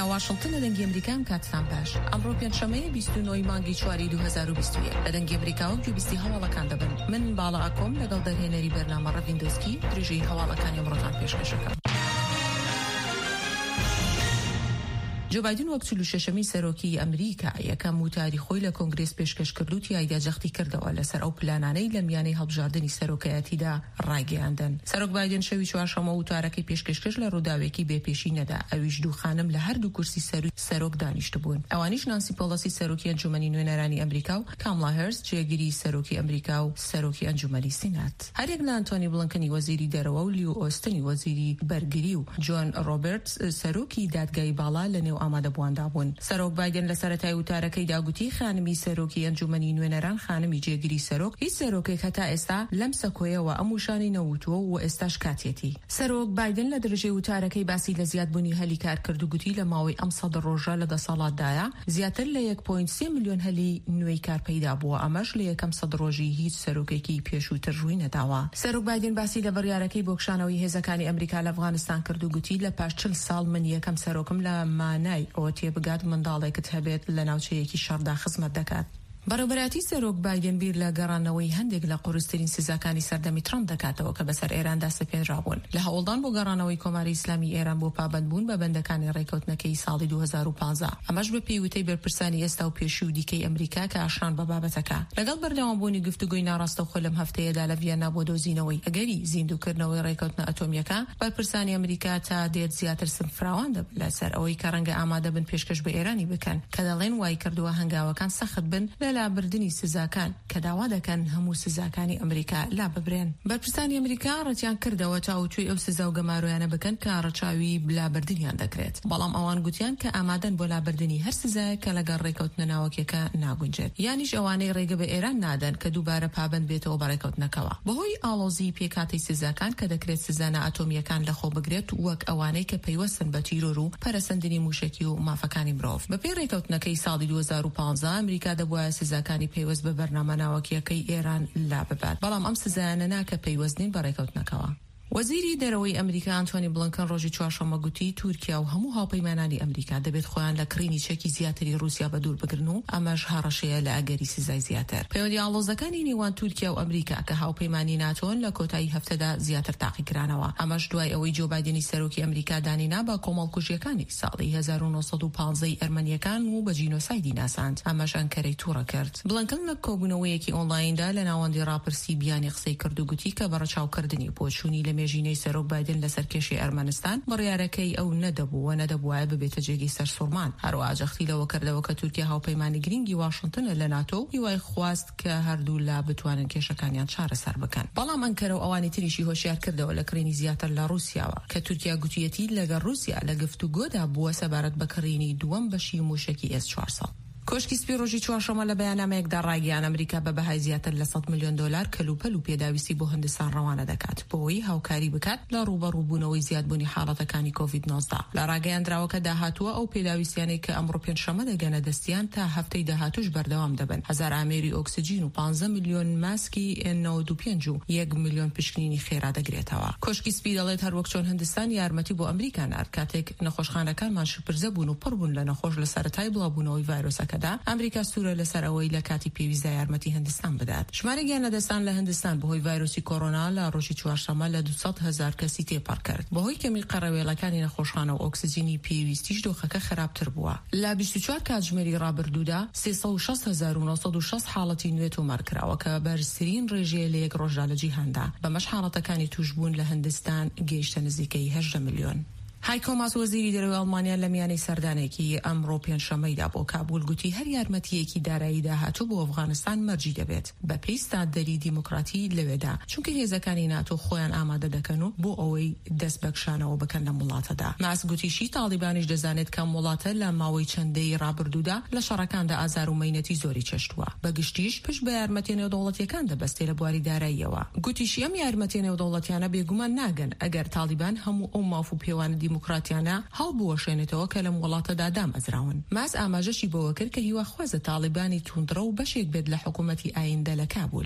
لا واشنطن لدنگی ئەمریکان کاتتان باش. ئەمڕۆ پێنجشەمەیە 29 مانگی چواری 2021 لەدەنگی ئەمریکا و گوێبیستی هەواڵەکان دەبن. من باڵا ئاکۆم لەگەڵ دەرهێنەری بەرنامە ڕەڤیندۆسکی درێژەی هەواڵەکانی ئەمڕۆتان پێشکەشەکەم. جو بایدن وەک 46مین سەرۆکی ئەمریکا یەکەم وتاری خۆی لە کۆنگرێس پێشکەش کرد و تیایدا جەختی کردەوە لەسەر ئەو پلانانەی لە میانەی هەڵبژاردننی سەرۆکایەتیدا ڕاگەیاندن. سەرۆک بایدن شەوی چوارشەمە وتارەکەی پێشکەشکرد لە ڕووداوێکی بێپێشی نەدا. ئەویش دوو خانم لە هەردوو کورسی سەرۆک دانیشت بوون. ئەوانیش نانسی پۆڵسی سەرۆکی ئەنجومەنی نوێنەرانی ئەمریکا و کاملا هەرز جێگیری سەرۆکی ئەمریکا و سەرۆکی ئەنجومەنی سینات. هەرێک لە ئەنتۆنی بڵنکنی وەزیری دەرەوە و لیو ئۆستنی وەزیری بەرگری و جۆن ڕۆبرتس سەرۆکی دادگای باڵا لە نێو ئامادەبوواندا بوون. سەرۆک بایدن لە سەرەتای وتارەکەی داگوتی خانمی سەرۆکی ئەنجومەنی نوێنەران خانمی جێگیری سەرۆک هیچ سەرۆکێک هەتا ئێستا لەم سەکۆیەوە ئەم وشانی نەوتووە و ئێستاش کاتێتی. سەرۆک بایدن لە درێژەی وتارەکەی باسی لە زیادبوونی هەلی کار کرد و گوتی لە ماوەی ئەم 100 ڕۆژە لە دەسەڵاتدایە زیاتر لە 1.3 ملیۆن هەلی نوێی کار پەیدا بووە. ئەمەش لە یەکەم 100 ڕۆژی هیچ سەرۆکێکی پێشووتر ڕووی نەداوە. سەرۆک بایدن باسی لە بڕیارەکەی بۆ کشانەوەی هێزەکانی ئەمریکا لە ئەفغانستان کرد و گوتی لە پاش 40 ساڵ من یەکەم سەرۆکم لە مانای ئەوە تێبگات منداڵێکت هەبێت لە ناوچەیەکی شەڕدا خزمەت دەکات. بەڕێوەبەراتی سەرۆک بایدن بیر لە گەڕانەوەی هەندێک لە قورسترین سزاکانی سەردەمی ترامپ دەکاتەوە کە بەسەر ئێراندا سپێنراون. لە هەوڵدان بۆ گەڕانەوەی کۆماری ئیسلامی ئێران بۆ پابەندبوون بە بەندەکانی ڕێکەوتنەکەی ساڵی 2015 ئەمەش بە پێیوتەی بەرپرسانی ئێستا و پێشوو و دیکەی ئەمریکا کە ئاشان بە بابەتەکە. لەگەڵ بەردەوامبوونی گفتوگۆی ناڕاستەوخۆ لەم هەفتەیەدا لە ڤیەنا بۆ دۆزینەوەی ئەگەری زیندووکردنەوەی ڕێکەوتنە ئەتۆمیەکە بەرپرسانی ئەمریکا تا دێت زیاتر سنفراوان دەبن لەسەر ئەوەی کە ڕەنگە ئامادە بن پێشکەش بە ئێرانی بکەن کە دەڵێن وای کردووە هەنگاوەکان سەخت بن لە لابردنی سزاکان کە داوا دەکەن هەموو سزاکانی ئەمریکا لا ببرێن. بەرپرسانی ئەمریکا ڕەتیان کردەوە تاوتوی ئەو سزا و گەمارویانە بکەن کە ڕەچاوی بلابردنیان دەکرێت. بەڵام ئەوان گوتیان کە ئامادەن بۆ لابردنی هەر سزایە کە لەگەڵ ڕێکەوتنە ناوەکیەکە ناگونجێت. یانیش ئەوانەی ڕێگە بە ئێران نادەن کە دووبارە پابند بێتەوە بە ڕێکەوتنەکەوە. بەهۆی ئاڵۆزی پێکاتی سزاکان کە دەکرێت سزانە ئەتۆمیەکان لەخۆ بگرێت وەک ئەوانەی کە پەیوەستن بە تیرۆر و پەرەسەندنی موشکی و مافەکانی مرۆڤ. بەپێی ڕێکەوتنەکەی ساڵی 2015 ئەمریکا دەبوایە سزاکانی پەیوەست بە بەرنامە ناوەکیەکەی ئێران لا ببات. بەڵام ئەم سزایانە ناکە پەیوەستنین بە ڕێکەوتنەکەوە. وەزیری دەرەوەی ئەمریکا ئەنتۆنی بڵنکن ڕۆژی چوارشەممە گوتی تورکیا و هەموو هاوپەیمانانی ئەمریکا دەبێت خۆیان لە کڕینی چەکی زیاتری رووسیا بە دوور بگرن و ئەمەش هەڕەشەیە لە ئەگەری سزای زیاتر. پەیوەندی ئاڵۆزەکانی نێوان تورکیا و ئەمریکا کە هاوپەیمانی ناتۆن لە کۆتایی هەفتەدا زیاتر تاقیکرانەوە. ئەمەش دوای ئەوەی جو بایدنی سەرۆکی ئەمریکا دانینا بە کۆمەڵکوژیەکانی ساڵی 1950 ئەرمەنیەکان و بە جینۆسایدی ناساند. ئەمەش ئەنکەرەی تووڕە کرد. بڵنکن لە کۆبوونەوەیەکی ئۆنلایندا لە ناوەندی ڕاپرسی بیانی قسەی کرد و گوتی کە بەڕەچاوکردنی بۆچوونی لە مێژینەی سەرۆک بایدن لەسەر کێشی ئەرمەنستان بڕیارەکەی ئەو نەدەبووە ببێتە جێگەی سەرسوڕمان. هەروەها جەختی لەوە کردەوە کە تورکیا هاوپەیمانی گرنگی واشنتنە لە ناتۆ و هیوای خواست کە هەردوو لا بتوانن کێشەکانیان چارەسەر بکەن. بەڵام ئەنکەرە و ئەوانی تریشی هۆشیار کردەوە لە کڕینی زیاتر لە رووسیاوە کە تورکیا گوتیەتی لەگەڵ رووسیا لە گفتوگۆدا بووە سەبارەت بە کڕینی دووەم بەشی موشکی S-400. کۆشکی سپی ڕۆژی چوارشەمە لە بەیاننامەیەکدا ڕاگەیان ئەمریکا بە بەهای زیاتر لە 100 ملیۆن دلار کەلوپەل و پێداویستی بۆ هەندستان ڕەوانە دەکات بۆەوەی هاوکاری بکات لە ڕوبەڕووبوونەوەی زیادبوونی حاڵەتەکانی کۆڤید-19. لە ڕاگەیاندراوەکە داهاتووە ئەو پێداویستیانەی کە ئەمڕۆ پێنجشەمە دەگەنە دەستیان تا هەفتەی داهاتووش بەردەوام دەبن. 1000 ئامێری ئۆکسجین و 15 ملیۆن ماسکی N95 و 1 ملیۆن پشکنینی خێرا دەگرێتەوە. کۆشکی سپی دەڵێت هەروەک چۆن هەندستان یارمەتی بۆ ئەمریکا نار کاتێک نەخۆشخانەکانمان شپرزە بوون و پڕ بوون لە نەخۆش لە سەرەتای بڵاوبوونەوەی ڤایرۆسەکەدا. ئەمریکا سوورە لەسەر ئەوەی لە کاتی پێویستە یارمەتی هەندستان بدات. ژمارە گیانەدەستان لە هەندستان بەهۆی ڤایرۆسی کۆڕۆنا لە ڕۆژی چوارشەمە لە 200,000 کەسی تێپەڕ کرد. بەهۆی کەمی قەڕەوێڵەکانی نەخۆشخانە و ئۆکسجینی پێویستیش دۆخەکە خراپتر بووە. لە 24 کاتژمێری ڕابردوودا 360,960 حاڵەتی نوێ تۆمار کراوە کە بەرزترین ڕێژەیە لە یەک ڕۆژدا لە جیهاندا. بەمەش حاڵەتەکانی توشبوون لە هەندستان گەیشتە نزیکەی 18 ملیۆن. هایکۆ ماس وەزیری دەرەوەی ئەڵمانیا لە میانەی سەردانێکی ئەمڕۆ پێنجشەمەیدا بۆ کابول گوتی هەر یارمەتیەکی دارایی داهاتوو بۆ ئەفغانستان مەرجی دەبێت بە پێی ستادەری دیموکراتی لەوێدا چونکە هێزەکانی ناتۆ خۆیان ئامادە دەکەن و بۆ ئەوەی دەست بەکشانەوە بکەن لە وڵاتەدا. ماس گوتیشی تاڵیبانیش دەزانێت کە وڵاتە لە ماوەی چەندەی ڕابردوودا لە شەڕەکاندا ئازار و مەینەتی زۆری چەشتووە. بەگشتیش پشت بە یارمەتی نێودەوڵەتیەکان دەبەستێ لە بواری داراییەوە. گوتیشی ئەم یارمەتی نێودەوڵەتیانە بێگومان ناگەن ئەگەر تاڵیبان هەموو ئەو ماف و پێوانە دیموکراتیانە هەڵبوەشێنێتەوە کە لەم وڵاتەدا دامەزراون. ماس ئاماژەشی بەوە کرد کە هیواخوازە تاڵیبانی توندڕە و بەشێک بێت لە حکوومەتی ئایندە لە کابول.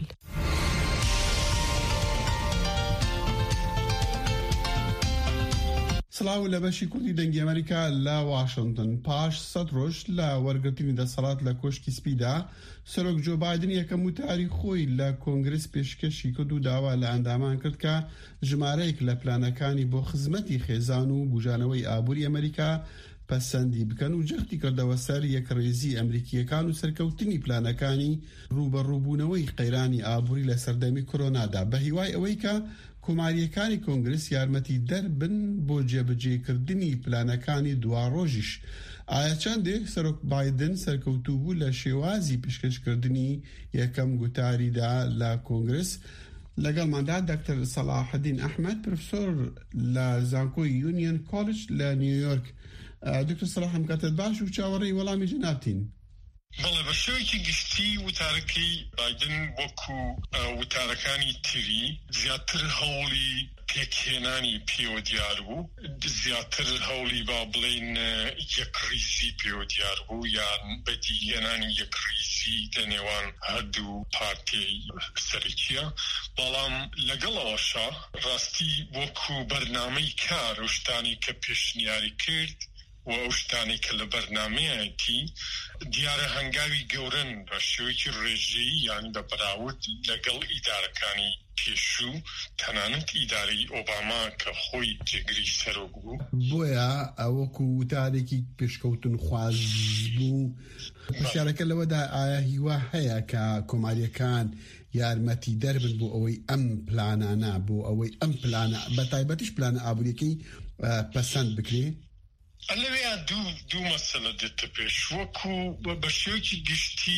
سڵاو لە بەشی کوردی دەنگی ئەمریکا لە واشنگتن پاش 100 ڕۆژ لە وەرگرتنی دەسەڵات لە کۆشکی سپیدا سەرۆک جۆ بایدن یەکەم وتاری خۆی لە کۆنگرس پێشکەشی کرد و داوا لە ئەندامان کرد کە ژمارەیەک لە پلانەکانی بۆ خزمەتی خێزان و بوژانەوەی ئابووری ئەمریکا پەسەندی بکەن و جەختی کردەوە سەر یەکڕێزی ئەمریکیەکان و سەرکەوتنی پلانەکانی ڕوبەڕووبوونەوەی قەیرانی ئابووری لە سەردەمی کۆرۆنادا بە هیوای ئەوەی کە کۆماریەکانی کۆنگرس یارمەتی دەربن بۆ جێبەجێکردنی پلانەکانی دواڕۆژیش. ئایا چەندێک سەرۆک بایدن سەرکەوتوو بوو لە شێوازی پێشکەشکردنی یەکەم گوتاریدا لە کۆنگرس؟ لەگەڵماندا دکتۆر سەلاحەدین ئەحمەد پرۆفسۆر لە زانکۆی یونیۆن کۆلج لە نیویۆرک. دکتۆر سەلاح هەم کاتت باش و چاوەڕێی وەڵامی جنابتین. بەڵێ بە شێوەیەکی گشتی وتارەکەی بایدن وەکو وتارەکانی تری زیاتر هەوڵی پێکهێنانی پێوە دیار بوو، زیاتر هەوڵی با بڵێن یەکڕیزی پێوە دیار بوو یان بەدیهێنانی یەکڕیزی لەنێوان هەردوو پارتیی سەرەکیە. بەڵام لەگەڵەوەشە ڕاستی وەکو بەرنامەی کار و شتانی کە پێشنیاری کرد و ئەو شتانی کە لە بەرنامەیەتی دیارە هەنگاوی گەورن بە شێوەیەکی ڕێژەیی یان بە بەراورد لەگەڵ ئیدارەکانی پێشوو تەنانەت ئیدارەی ئۆباما کە خۆی جێگری سەرۆک بوو. بۆیە ئەوەکو وتارێکی پێشکەوتن خواز بوو. پرسیارەکە لەوەدا ئایا هیوا هەیە کە کۆماریەکان یارمەتی دەربن بۆ ئەوەی ئەم پلانانە بۆ ئەوەی ئەم پلانە بە تایبەتیش پلانە ئابووریەکەی پەسەند بکرێ؟ ئەلەوەیە دوو مەسەلە دێتە پێش. وەکو بە شێوەیەکی گشتی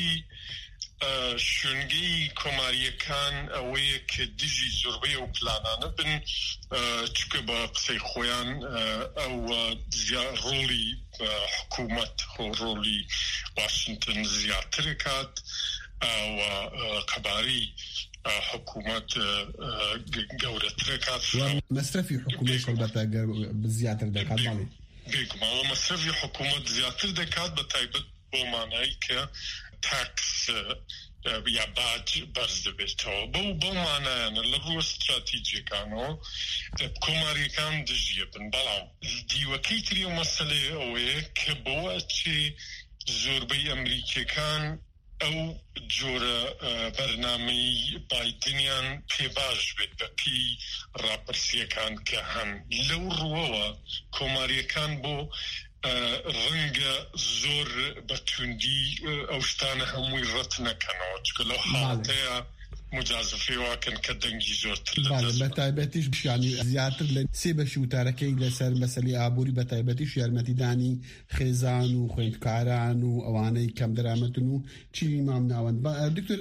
شوێنگەی کۆماریەکان ئەوەیە کە دژی زۆربەی ئەو پلانانە بن، چکە بە قسەی خۆیان ئەو ڕۆڵی حکوومەت ڕۆڵی واشنگتن زیاتر کات و قەبارەی حکوومەت گەورەتر کات. مەصرفی حکوومەت کۆڵبەتە زیاتر دەکات. باڵێ بێگومانەوە مەصرفی حکوومەت زیاتر دەکات بە تایبەت بۆ مانایی کە تاکس یا باج بەرز دەبێتەوە. بەو مانایانە لە ڕووە استراتیجیەکانەوە کۆماریەکان دژیە بن. بەڵام دیوەکەی تری و مەسەلەیە ئەوەیە کە بۆوە چێ زۆربەی ئەمریکیەکان ئەو جۆرە بەرنامەی بایدنیان پێ باش بێت بەپی ڕاپرسیەکان کە هەن. لەو ڕووەوە کۆماریەکان بۆ ڕەنگە زۆر بەتوندی ئەو شتانە هەمووی ڕەت نەکەنەوە، چکە لەو حاڵەتەیە مجازفەی واکەن کە دەنگی زۆرتر لەدەست بە تایبەتیش بشانی زیاتر لە سێ بەشی وتارەکەی لەسەر مەسەلەی ئابووری بە تایبەتیش یارمەتیدانی خێزان و خوێندکاران و ئەوانەی کەم دەرامەتن و چیری مام ناوەند. دکتۆر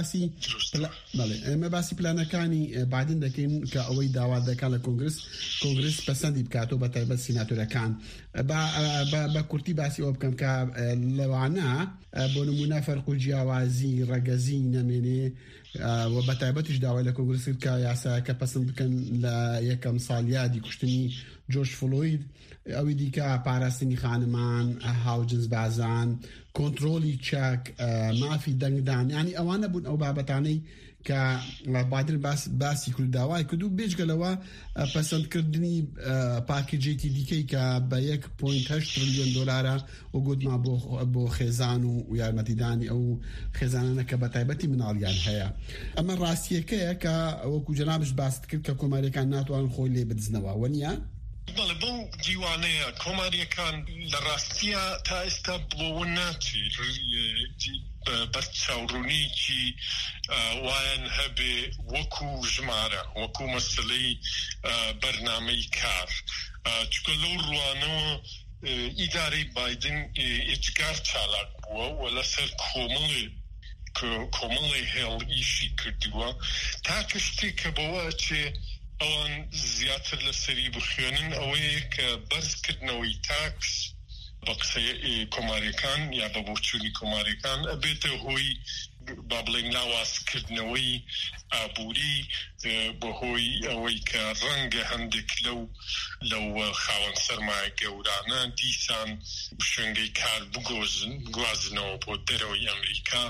ئێمە باسی پلانەکانی بایدن دەکەین کە ئەوەی داوا دەکات لە کۆنگرس پەسەندی بکاتەوە بە تایبەت سیناتۆرەکان. بە کورتی باسی ئەوە بکەم کە لەوانە بۆ نمونە فەرق و جیاوازی ڕەگەزی نەمێنێ و بە تایبەتیش داوای لە کۆنگرس کرد کە یاساکە پەسەند بکەن لە یەکەم ساڵ یادی کوشتنی جۆرج فلۆید، ئەوی دیکە پاراستنی خانمان، هاوجنس بازان، کۆنتڕۆلی چاک، مافی دەنگدان، ینی ئەوانە بوون ئەو بابەتانەی کە بایدن باسی کرد داوای کرد و بێجگەلەوە پەسەندکردنی پاکیجێکی دیکەی کە بە 1.8 تریلیۆن دۆلارە و گوتما بۆ خێزان و یارمەتیدانی ئەو خێزانانە کە بە تایبەتی مناڵیان هەیە. ئەمە ڕاستیەکەیە کە وەکو جەنابش باست کرد کە کۆماریەکان ناتوانن خۆی لێ بدزنەوە وەنیە؟ بەڵێ بەو دیوانەیە کۆماریەکان لە ڕاستیە تا ئێستا بڵەوە ناچێت بەس چاوڕوونیکی وایەن هەبێ وەکو ژمارە وەکو مەسلەی بەرنامەی کار، چکە لەو ڕوانەوە ئیدارەی بایدن ئێجگار چالاک بووە و لەسەر کۆمەڵی هێڵ ئیشی کردووە تا کەشتێکە بەوە چێ ئەوان زیاتر لەسەری بخوێنن ئەوەیە کە بەرزکردنەوەی تاکس بە قسەی کۆماریەکان یا بە بۆچوونی کۆماریەکان ئەبێتە هۆی با بڵێن لاوازکردنەوەی ئابووری بەهۆی ئەوەی کە ڕەنگە هەندێک لەو خاوەن سەرمایە گەورانە دیسان شوێنگەی کار بگوازنەوە بۆ دەرەوەی ئەمریکا.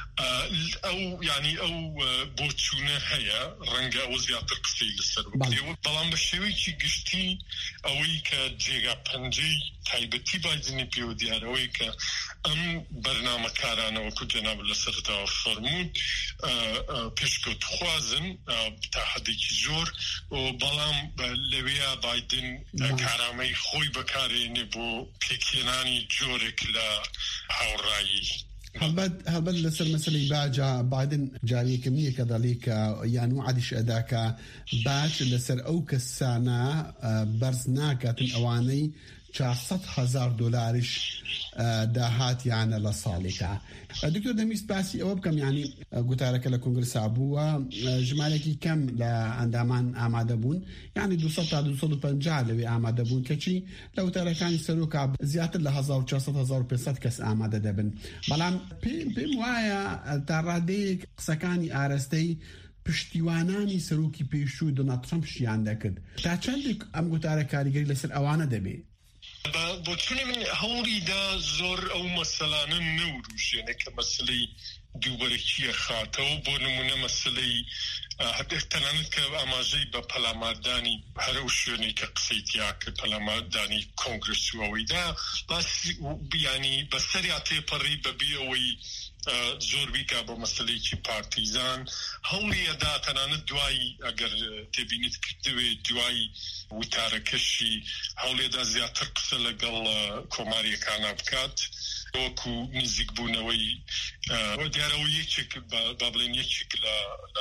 ئەو بۆچوونە هەیە، ڕەنگە ئەو زیاتر قسەی لەسەر بکرێەوە، بەڵام بە شێوەیەکی گشتی ئەوەی کە جێگا پەنجەی تایبەتی بایدنی پێوە دیارەوەی کە ئەم بەرنامەکارانەوەکو جەناب لەسەرتەوە فەرموود پێشکەوت خوازن تا حەدێکی زۆر، بەڵام لەوەیە بایدن کارامەی خۆی بەکارێنێ بۆ پێکهێنانی جۆرێک لە هاوڕایی. هەڵبەت لەسەر مەسەلەی باجە بایدن جاریەکەم نییە کە دەڵێ کە یان و عادیش ئەداکە باج لەسەر ئەو کەسانە بەرز ناکاتن ئەوانەی $400,000 داهاتیانە لە ساڵێکە. دکتۆر دەمویست باسی ئەوە بکەم، ینی گوتارەکە لە کۆنگرسا بووە ژمارەی کەم لە ئەندامان ئامادە بوون، یعنی 200 تا 250 لەوێ ئامادە بوون، کەچی لە وتارەکانی سەرۆکا زیاتر لە 1400-1500 کەس ئامادە دەبن. بەڵام پێم وایە تا ڕادەیەک قسەکانی ئاراستەی پشتیوانانی سەرۆکی پێشوو دۆنالد ترامپ شیان دەکرد. تا چەندێک ئەم گوتارە کاریگەری لەسەر ئەوانە دەبێت؟ بۆچونی من هەوڵیدا زۆر ئەو مەسەلانە نەوروژێنە کە مەسلەی دووبەرەکیە خاتەوە. بۆ نمونە مەسلەی تەنانەت کە ئاماژەی بە پەلاماردانی هەرە و شوێنەی کە قسەی تیا کرد، پەلاماردانی کۆنگرسوەوەیدا ینی بەسەریا تێپەڕی بەبێ ئەوەی زۆر بیکا بۆ مەسلەیەکی پارتیزان هەوڵی ئەدا تەنانەت دوای ئەگەر تێبینیت کردوێ دوای وتارەکەشی هەوڵێدا زیاتر قسە لەگەڵ کۆماریەکانە بکات، وەکو نزیک بوونەوەی دیارەوە یەکێک با بڵێن یەکێک لە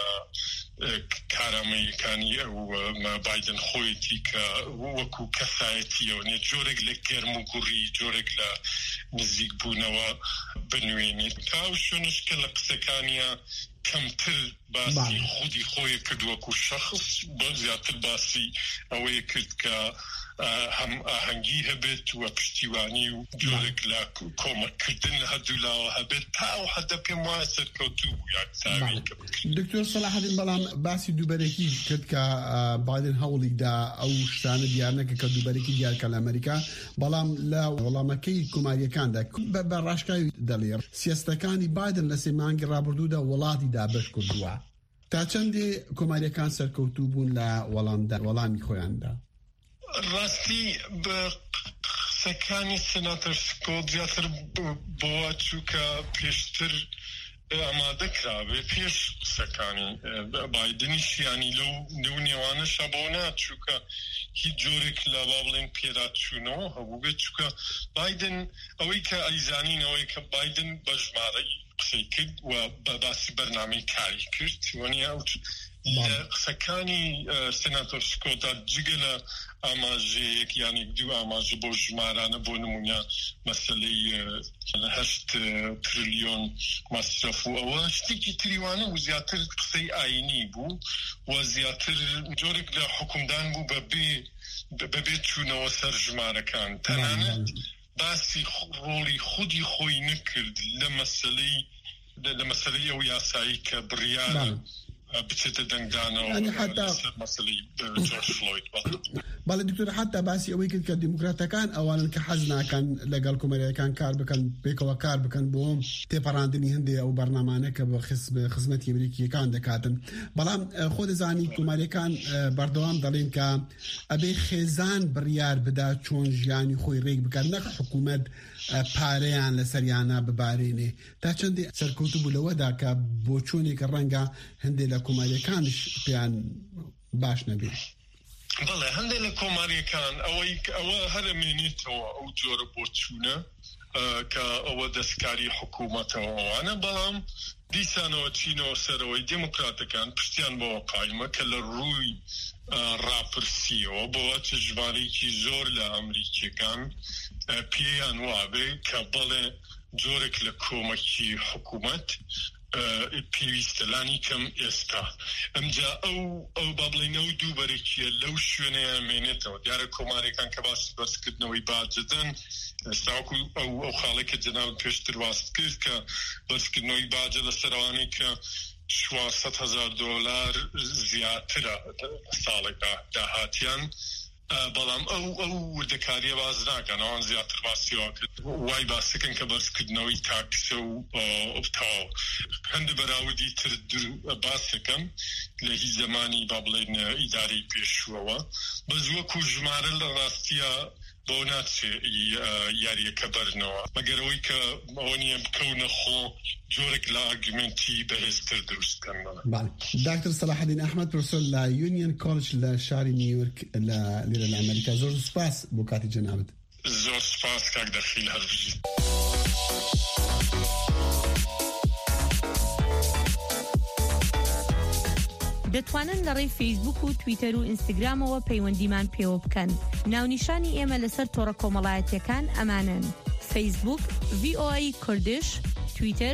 کارامەیەکانی ئەو بایدن خۆیەتی کە وەکو کەسایەتیەوە نێ جۆرێک لە گەرم و گوڕی جۆرێک لە نزیک بوونەوە بنوێنێت. تا شوێنش کە لە قسەکانیە کەمتر باسی خودی خۆی کرد وەکو شخص، بۆ زیاتر باسی ئەوەیە کرد کە هەم ئاهەنگی هەبێت و پشتیوانی و جۆرێک لە کۆمەکردن لە هەردوولاوە هەبێت. تا ئەو حەدە پێم وایە سەرکەوتوو بوو یاکساوی. دکتۆر سەلاحەدین بەڵام باسی دووبەرێکی کرد کە بایدن هەوڵیدا ئەو شتانە دیار نەکە کە دووبەرێکی دیارکە لە ئەمریکا، بەڵام لە وەڵامەکەی کۆماریەکاندا بە ڕاشکاوی دەڵێ سیاستەکانی بایدن لە سێ مانگی ڕابردوودا وڵاتی دابش کردووە. تا چەندێ کۆماریەکان سەرکەوتوو بوون لە وەڵامی خۆیاندا؟ ڕاستی بە قسەکانی سناتەر سکۆت زیاتر بۆ چووکە پێشتر ئامادە کرابێ پێش قسەکانی بایدنیشیانی لەو نێوانەشە بۆ ناچووکە هیچ جۆرێک لە با بڵێن پێداچوونەوە هەبوو بێت، چووکە بایدن ئەوەی کە ئەیزانین ئەوەی کە بایدن بە ژمارەی قسەی کرد و بە باسی بەرنامەی کاری کرد وەنیا قسەکانی سناتۆر سکۆتا جگە لە ئاماژەیەک یانی دوو ئاماژە بۆ ژمارانە بۆ نمونە مەسلەی 8 تریلیۆن مەصرف و ئەوە شتێکی تریوانە و زیاتر قسەی ئاینی بوو و زیاتر جۆرێک لە حکومدان بوو بەبێ چوونەوە سەر ژمارەکان. تەنانەت باسی ڕۆڵی خودی خۆی نەکرد لە مەسلەی ئەو یاسایی کە بڕیار بچێتە دەنگدانەوە سەر مەسلەی جۆرج فلۆید. بەڵێ دکتۆر حتا باسی ئەوەی کرد کە دیموکراتەکان ئەوانن کە حەز ناکەن لەگەڵ کۆمەریەکان کار بکەن پێکەوە کار بکەن بۆ تێپەڕاندنی هەندێک ئەو بەرنامانە کە بە خزمەتی ئەمریکیەکان دەکاتن. بەڵام خۆ دەزانی کۆماریەکان بەردەوام دەڵێن کە ئەبێ خێزان بڕیار بدا چۆن ژیانی خۆی ڕێک بکات، نەک حکوومەت پارەیان لەسەریانە ببارێنێ. تا چەندێ سەرکەوتوو بوو لەوەدا کە بۆ چۆنێکە ڕەنگە هەندێک لە کۆماریەکانش پێیان باش نەبێت. بەڵێ هەندێک لە کۆماریەکان ئەوە هەرمێنێتەوە ئەو جۆرە بۆچوونە کە ئەوە دەستکاری حکوومەتەوەوانە، بەڵام دیسانەوە چینەوە سەرەوەی دموکراتەکان پشتیان بەوە قایمە کە لە ڕووی ڕاپرسیەوە بۆوە چ ژمارەیەکی زۆر لە ئەمریکیەکان پێیان وابێ کە بەڵێ جۆرێک لە کۆمەکی حکوومەت پێویستە لانی کەم ئێستا ئەمجا ئەو بابڵینە و دووبەرێکیە لەو شوێنەیە مێنێتەوە دیارە کۆمارێکان کە باسی بەرزکردنەوەی باجدن ئێستاوەکو ئەو خاڵێک کە جەناب پێشتر واست کرد کە بەرزکردنەوەی باجە لە سەروانەی کە $400,000 زیاترە ساڵێکدا داهاتیان بەڵام ئەو وردەکاریە باز ناکەن ئەوان زیاتر باسیەوە کرد وای باسەکەن کە بەرزکردنەوەی تاکسە و ئۆبتاو هەندە بەراوردی تر باسەکەن لە هیچ زمانی با بڵێن ئیدارەی پێشووەوە بەس وەکو ژمارە لە ڕاستیە بۆ ناچێ یاریەکە بەرنەوە مەگەرەوەی کە ئەوە نییە بکەونە خۆ جۆرێک لە ئارگومنتی بەهێزتر دروستکردنەوە. دکتۆر سەلاحەدین ئەحمەد پرۆفێسۆر لە یونیۆن کۆلج لە شاری نیویۆرک لێرە لە ئەمریکا زۆر سوپاس بۆ کاتی جەنابەت. زۆر سوپاس کاک دەخیل هەربژیت. دەتوانن لە ڕێی فەیسبوک و تویتەر و ئینستاگرامەوە پەیوەندیمان پێوە بکەن. ناونیشانی ئێمە لەسەر تۆڕە کۆمەڵایەتیەکان ئەمانن: فەیسبوک VOA کوردش، تویتەر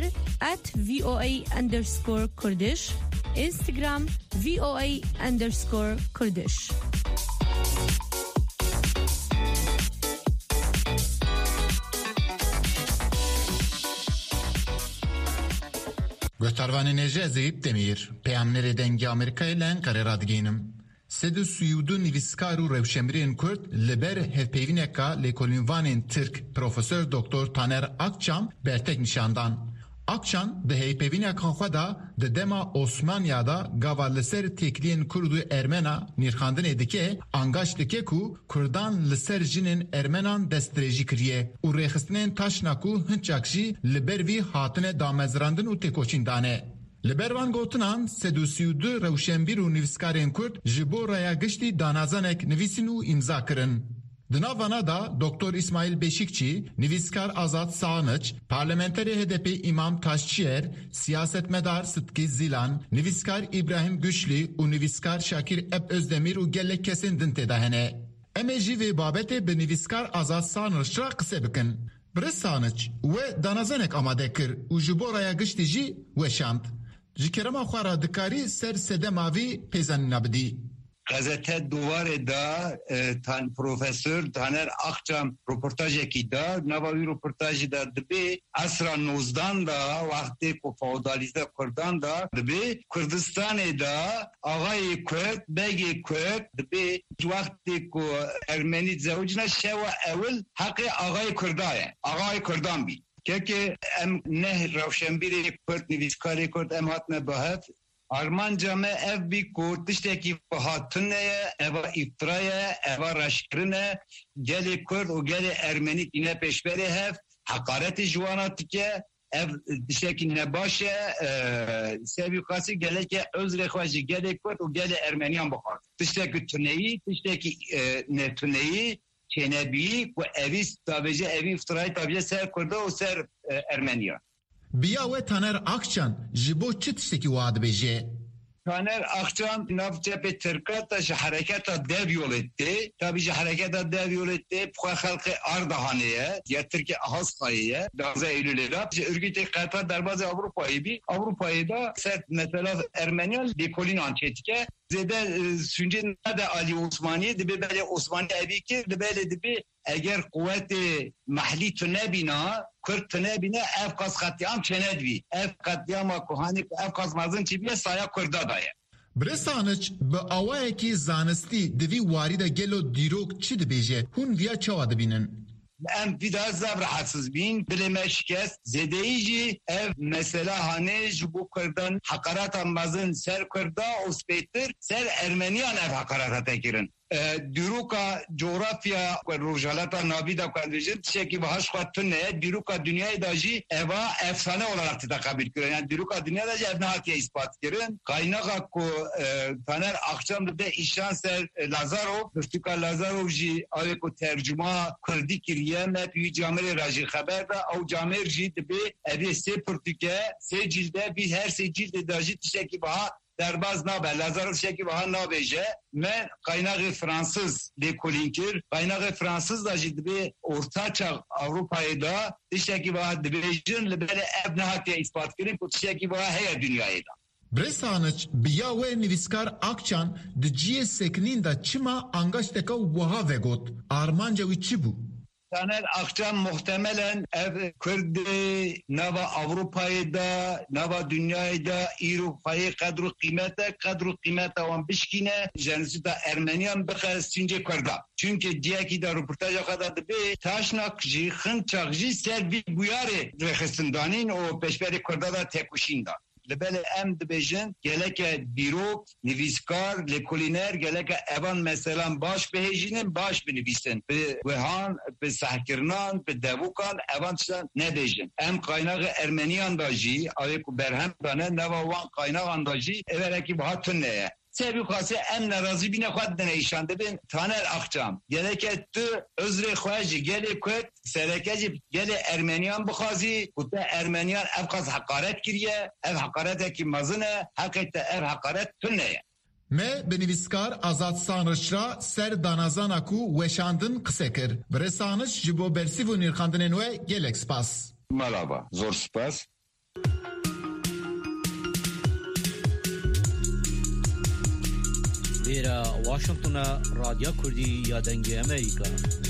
@VOA_کوردش، ئینستاگرام VOA_کوردش. گوهتاروانی نێژە زەیب دەمیر پەیامنەرێ دەنگی ئەمریکای لە ئەنقەرە ڕادگەینم. 332 نویسکار و رێوشەمرێن کورد لەبەر هەفپەیوینێکا لێکۆڵینڤانên ترک پرۆفسۆر دکتۆر تانەر ئاکچام بەرتەک نیشاندان. ئاکچان دە هەیپەیوینێکا خۆ دا دە دەما ئۆسمانیادا گاوا لەسەر تێکلiyên کورد و ئەرمێنا نîrxandinê dike angaş dike ku Kurdan li ser jinên Ermenan destdirêjî kiriye û rêxistinên taşna ku hinçak jî li ber vî hatine damezrandin û têkoçîn dane. Li ber van gotinan 332 rewşenbîr û nivîskarên Kurd ji bo raya giştî danazanek nivîsîn û îmza kirin. Di navana da Dr. İsmail Beşikçi, nivîskar Azad Sağınıç, parlamenterê HDP İmam Taşçıyer, siyasetmedar Sıtkı Zilan, nivîskar İbrahim Güçlü û nivîskar Şakir Eb Özdemir û gelek kesin din têda hene. Em ê jî vê babetê bi nivîskar Azad Sağınıç ra qise bikin. Birîz Sağınıç we danazanek amade kir û ji bo raya giştî jî weşand. Ji kerema xwe ra dikarî ser sedema vî pêzanîna bidî. Gazete duvarê da Profesör Taner Akçam röportajekî da nava wî röportajî da dibe esra 19 da wextê ku feodalîze Kurdan da dibe Kurdistanê da ağayê Kurd begê Kurd dibe wextê ku Ermenî zewcine şewa ewil heqê ağayê Kurda ye ağayê Kurdan bî keke em neh rewşenbîrê Kurd nivîskarê Kurd em hatine bahev Armanca me ev bî ku tiştekî hatine ye eva îftiraya eva raşkirine gelê Kurd û gelê Ermenî tîne pêşberê hev heqaretê ji wan dike ev tiştekî nebaş e sevî xasî gelekê özrê xwe ji gelê Kurd û gelê Ermeniyan bixwat tiştekî tuneyî tiştekî netuneyî çênebiyî ku evî tabêje evî îftirayê tabêje ser Kurda û ser Ermeniyan. Biya we Taner Akçan ji bo çi tiştekî wa dibêje? Taner Akçam navcepê Tirkata ji hereketa dev yol etti. Tabii ji hereketa dev yol etti. Xwe xelkê Ardahanê ye ya Tirkiye Ahasqayê ye 12 Eylülê da ji Ürgütê Qetar derbasê Avrupayê bî Avrupayê da ser mesela Ermeniyan lêkolînan çêtike zêde süncê nede Alî Osmaniyê dibe belê Osmanî evî kir dibe dibe eger kuvvetê mehlî tu nebîna Kurd tu nebîne ev qas qetiyam çenedbî ev qetiyama kuhanî ev qas mezin çî bîye saya Kurda da ye. Birêz Sağınıç bi awayekî zanistî di vî warî de gelo dîrok çi dibêje hûn viya çawa dibînin? Em vida zav rahatsız bîn dilê me şikest zêdeyî jî ev mesela hanê ji bo Kurdan heqareta mezin ser Kurda û spêtir ser Ermeniyan ev heqareta tekirin. Dîroka coğrafya Rojhalata navî da ku dibêjin tiştekî bi haş xwe tune dîroka dünyayê da jî eva efsane olarak teqebîl kirin yani dîroka dünyada jî ev nehatiye îspat kirin qaynaxa ku Taner Akçam dide îşan ser Lazarov Pirtûka Lazarov jî avê ku tercuma Kurdî kiriye me pîwî camerê ra jî xeber da ew camer jî dibe evê sê pirtûke sê cilde vî her sê cildê da jî tiştekî biha درباز نابه لازار شکی وها نابیجه من قایناق فرانسز لیکولین کر قایناق فرانسز دا جد به ارتاچا اروپای دا شکی وها دبیجن لبل ابنهاتی اثبات کریم که شکی وها هیا دنیای دا برسانچ بیاوه نویسکار اکچان دجیه سکنین دا چما انگاش تکا وها وگوت آرمانجا وی چی بو؟ Taner akşam muhtemelen Kürdi, nava Avrupa'yı da, nava dünyayı da, İrufa'yı kadru kıymete olan bişkine, jenisi da Ermeniyan bıkı since Kürda. Çünkü diyeki de röportaja kadar da bir taşnakcı, hınçakcı, servi buyarı rehısındanin o peşberi Kürda da tekuşinda. Lebele em dibêjin geleke bîrok, nivîskar, lêkolîner geleke evan meselan baş bihêjînin baş binivîsin. Bi wihan, bi sehkirinan, bi devukan evan tiştan nebêjin. Em qaynağı Ermeniyan da jî, avê ku berhem dane neva wan qaynağan da jî everekî biha tuneye. Sebi khase em narazî bîne xwe dine îşan dibin Taner Akçam. Geleke tu özrê xwe jî gelê Kurd sereke jî gelê Ermeniyan bixwazî ku te Ermeniyan ev qas hekaret kiriye, ev hekaretekî mezin e, heqê te ev hekaret tune ye. Me bi nivîskar Azad Sanriçra ser danazana ku weşandin qise kir. Bi Sanriç ji bo bersîv û nîrxandinên we gelek spas. Merhaba, zor spas. Vera Washington'a Radyo Kurdi ya Dengê Amerika.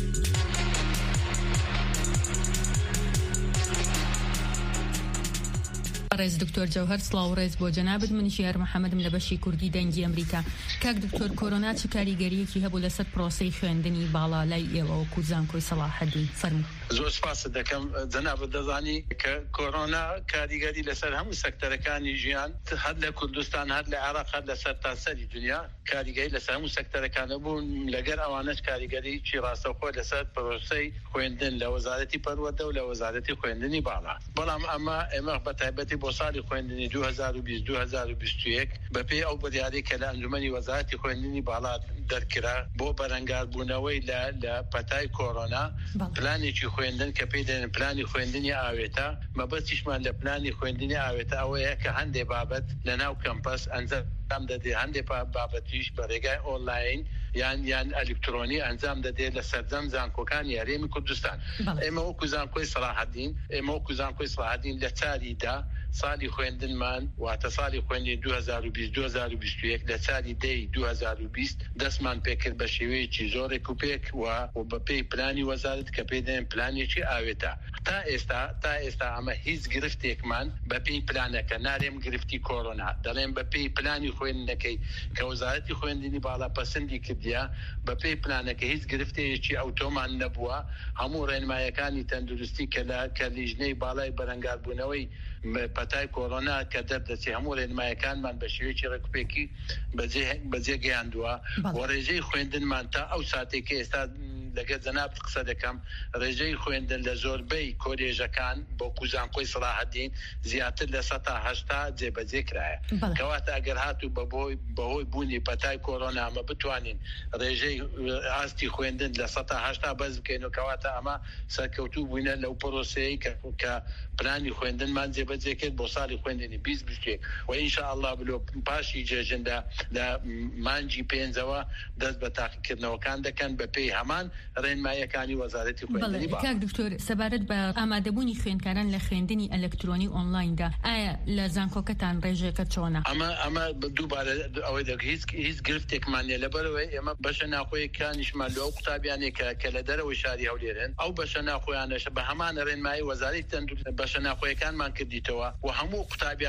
ڕێز دکتۆر جەوهەر سڵاو ڕێز بۆ جەنابەت منیش یار محەممەدم لە بەشی کوردی دەنگی ئەمریکا. کاک دکتۆر کۆرۆنا چ کاریگەریەکی هەبوو لەسەر پرۆسەی خوێندنی باڵا لای ئێوە وەکو زانکۆی سەلاحەدین فەرموو. زۆر سپاس دەکەم جەنابەت دەزانی کە کۆرۆنا کاریگەری لەسەر هەموو سەکتەرەکانی ژیان هەر لە کوردستان هەر لە عێراق هەر لەسەر تاسەری دنیا کاریگەری لەسەر هەموو سەکتەرەکانە بوون لەگەر ئەوانەش کاریگەریی ڕاستەوخۆ لەسەر پرۆسەی خوێندن لە وەزارەتی پەروەردە و لە وەزارەتی خوێندنی باڵا. بەڵام ئێمە بە تایبەتی بۆ ساڵی خوێندنی 2020-2021 بەپێی ئەو بڕیارەی کە لە ئەنجومەنی وەزارەتی خوێندنی باڵا دەرکرا بۆ بەرەنگاربوونەوەی لە پەتای کۆرۆنا پلانێکی خوێندن کە پێی دێن پلانی خوێندنی ئاوێتە مەبەستیشمان لە پلانی خوێندنی ئاوێتە ئەوەیە کە هەندێک بابەت لە ناو کەمپەس ئەنجام دەدێ هەندێک بابەتیش بە ڕێگای ئۆنلاین یان ئەلکترۆنی ئەنجام دەدێت لە سەردەم زانکۆکانی هەرێمی کوردستان. ئێمە وەکو زانکۆی سەلاحەدین لە چاریدا ساڵی خوێندنمان واتە ساڵی خوێندنی 2020-2021 لە چاری دەی 2020 دەستمان پێکرد بە شێوەیەکی زۆرێک و پێک و بەپێی پلانی وەزارەت کە پێی دێن پلانێکی ئاوێتە. تا ئێستا ئەمە هیچ گرفتێکمان بەپێی پلانەکە نارێم گرفتی کۆرۆنا دەڵێن بەپێی پلانی خوێندنەکەی کە وەزارەتی خوێندنی باڵا پەسەندی کردیا بەپێی پلانەکە هیچ گرفتەیەکی ئەوتۆمان نەبووە. هەموو ڕێنمایەکانی تەندروستی کە لیژنەی باڵای بەرەنگاربوونەوەی پەتای کۆرۆنا کە دەردەچێ هەموو ڕێنمایەکانمان بە شێوەیەکی ڕێکوپێکی بەجێ گەیاندووە و ڕێژەی خوێندنمان تا ئەو ساتێک ئێستا لەگەر جەناب قسە دەکەم ڕێژەی خوێندن لە زۆربەی کۆلێژەکان بۆ زانکۆی سەلاحەدین زیاتر لە 180 جێبەجێ کرایە. کەواتە ئەگەر هاتوو بەهۆی بوونی پەتای کۆرۆنا ئەمە بتوانین ڕێژەی ئاستی خوێندن لە 180 بەس بکەین و کەواتە ئەمە سەرکەوتوو بووینە لەو پرۆسەیە کە پلانی خوێندنمان جێبەجێ کرد بۆ ساڵی خوێندنی 2021 و ئینشاءالله بلۆ پاشی جێژندا لە مانجی پێنجەوە دەست بە تاقیکردنەوەکان دەکەن بەپێی هەمان ڕێنمایەکانی وەزارەتی خوێندنی باڵا. کاک دکتۆر سەبارەت بە ئامادەبوونی خوێندکاران لە خوێندنی ئەلکترۆنی ئۆنلایندا ئایا لە زانکۆکەتان ڕێژەکە چۆنە؟ ئەمە دووبارە ئەوەی هیچ گرفتێکمان نیە لەبەرەوەی ئێمە بەشە ناخۆیەکانیشمان لەو قوتابیانێک کە لە دەرەوەی شاری هەولێرن ئەو بەشە ناخۆیانەشە بە هەمانە ڕێنمایی وەزارەتی تەندروستی بەشە ناخۆیەکانمان کردیتەوە و هەموو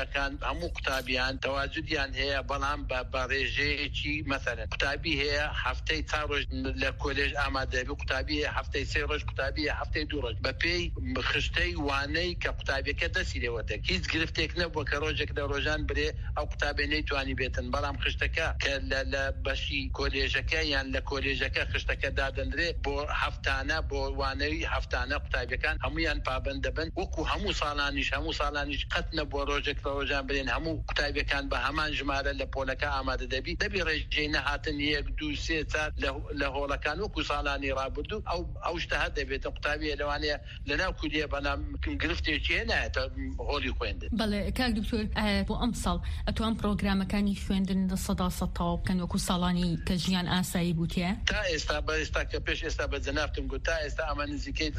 قوتابیان تەواجودیان هەیە بەڵام بە ڕێژەیەکی مەسەلەن قوتابی هەیە هەفتەی 4 ڕۆژ لە کۆلێژ ئامادەبی قوتابی هەفتەی 3 ڕۆژ قوتابی هەفتەی 2 ڕۆژ بەپێی خشتەی وانەی کە قوتابیەکە دەستی لێوەتێک هیچ گرفتێک نەبووە کە ڕۆژێک لە ڕۆژان برێ ئەو قوتابێ نەیتوانی بێتن بەڵام خشتەکە کە لە بەشی کۆلێژەکە یان لە کۆلێژەکە خشتەکە دادەندرێ بۆ هەفتانە بۆ وانەوی هەفتانە قوتابیەکان هەمویان پابەند دەبن وەکو هەموو ساڵانیش قەت نەبووە ڕۆژێک لە ڕۆژان برێن هەموو قوتابیەکان بە هەمان ژمارە لە پۆلەکە ئامادە دەبی ڕێژەی نەهاتن 1 2 3 4 لە هۆڵەکان وەکو ساڵانی ساڵانی ڕابردوو ئەو شتە هەر دەبێتە قوتابیە لەوانەیە لەناو کولیە بەنام گرفتێکی هێنایەتە هۆڵی خوێندن. بەڵێ کاک دکتۆر بۆ ئەم ساڵ ئەتوان پرۆگرامەکانی خوێندن 100% تەواو بکەن وەکو ساڵانی کە ژیان ئاسایی بووتیە؟ تا ئێستا کە پێش ئێستا بە جەنابتم گوت تا ئێستا ئەمە نزیکەی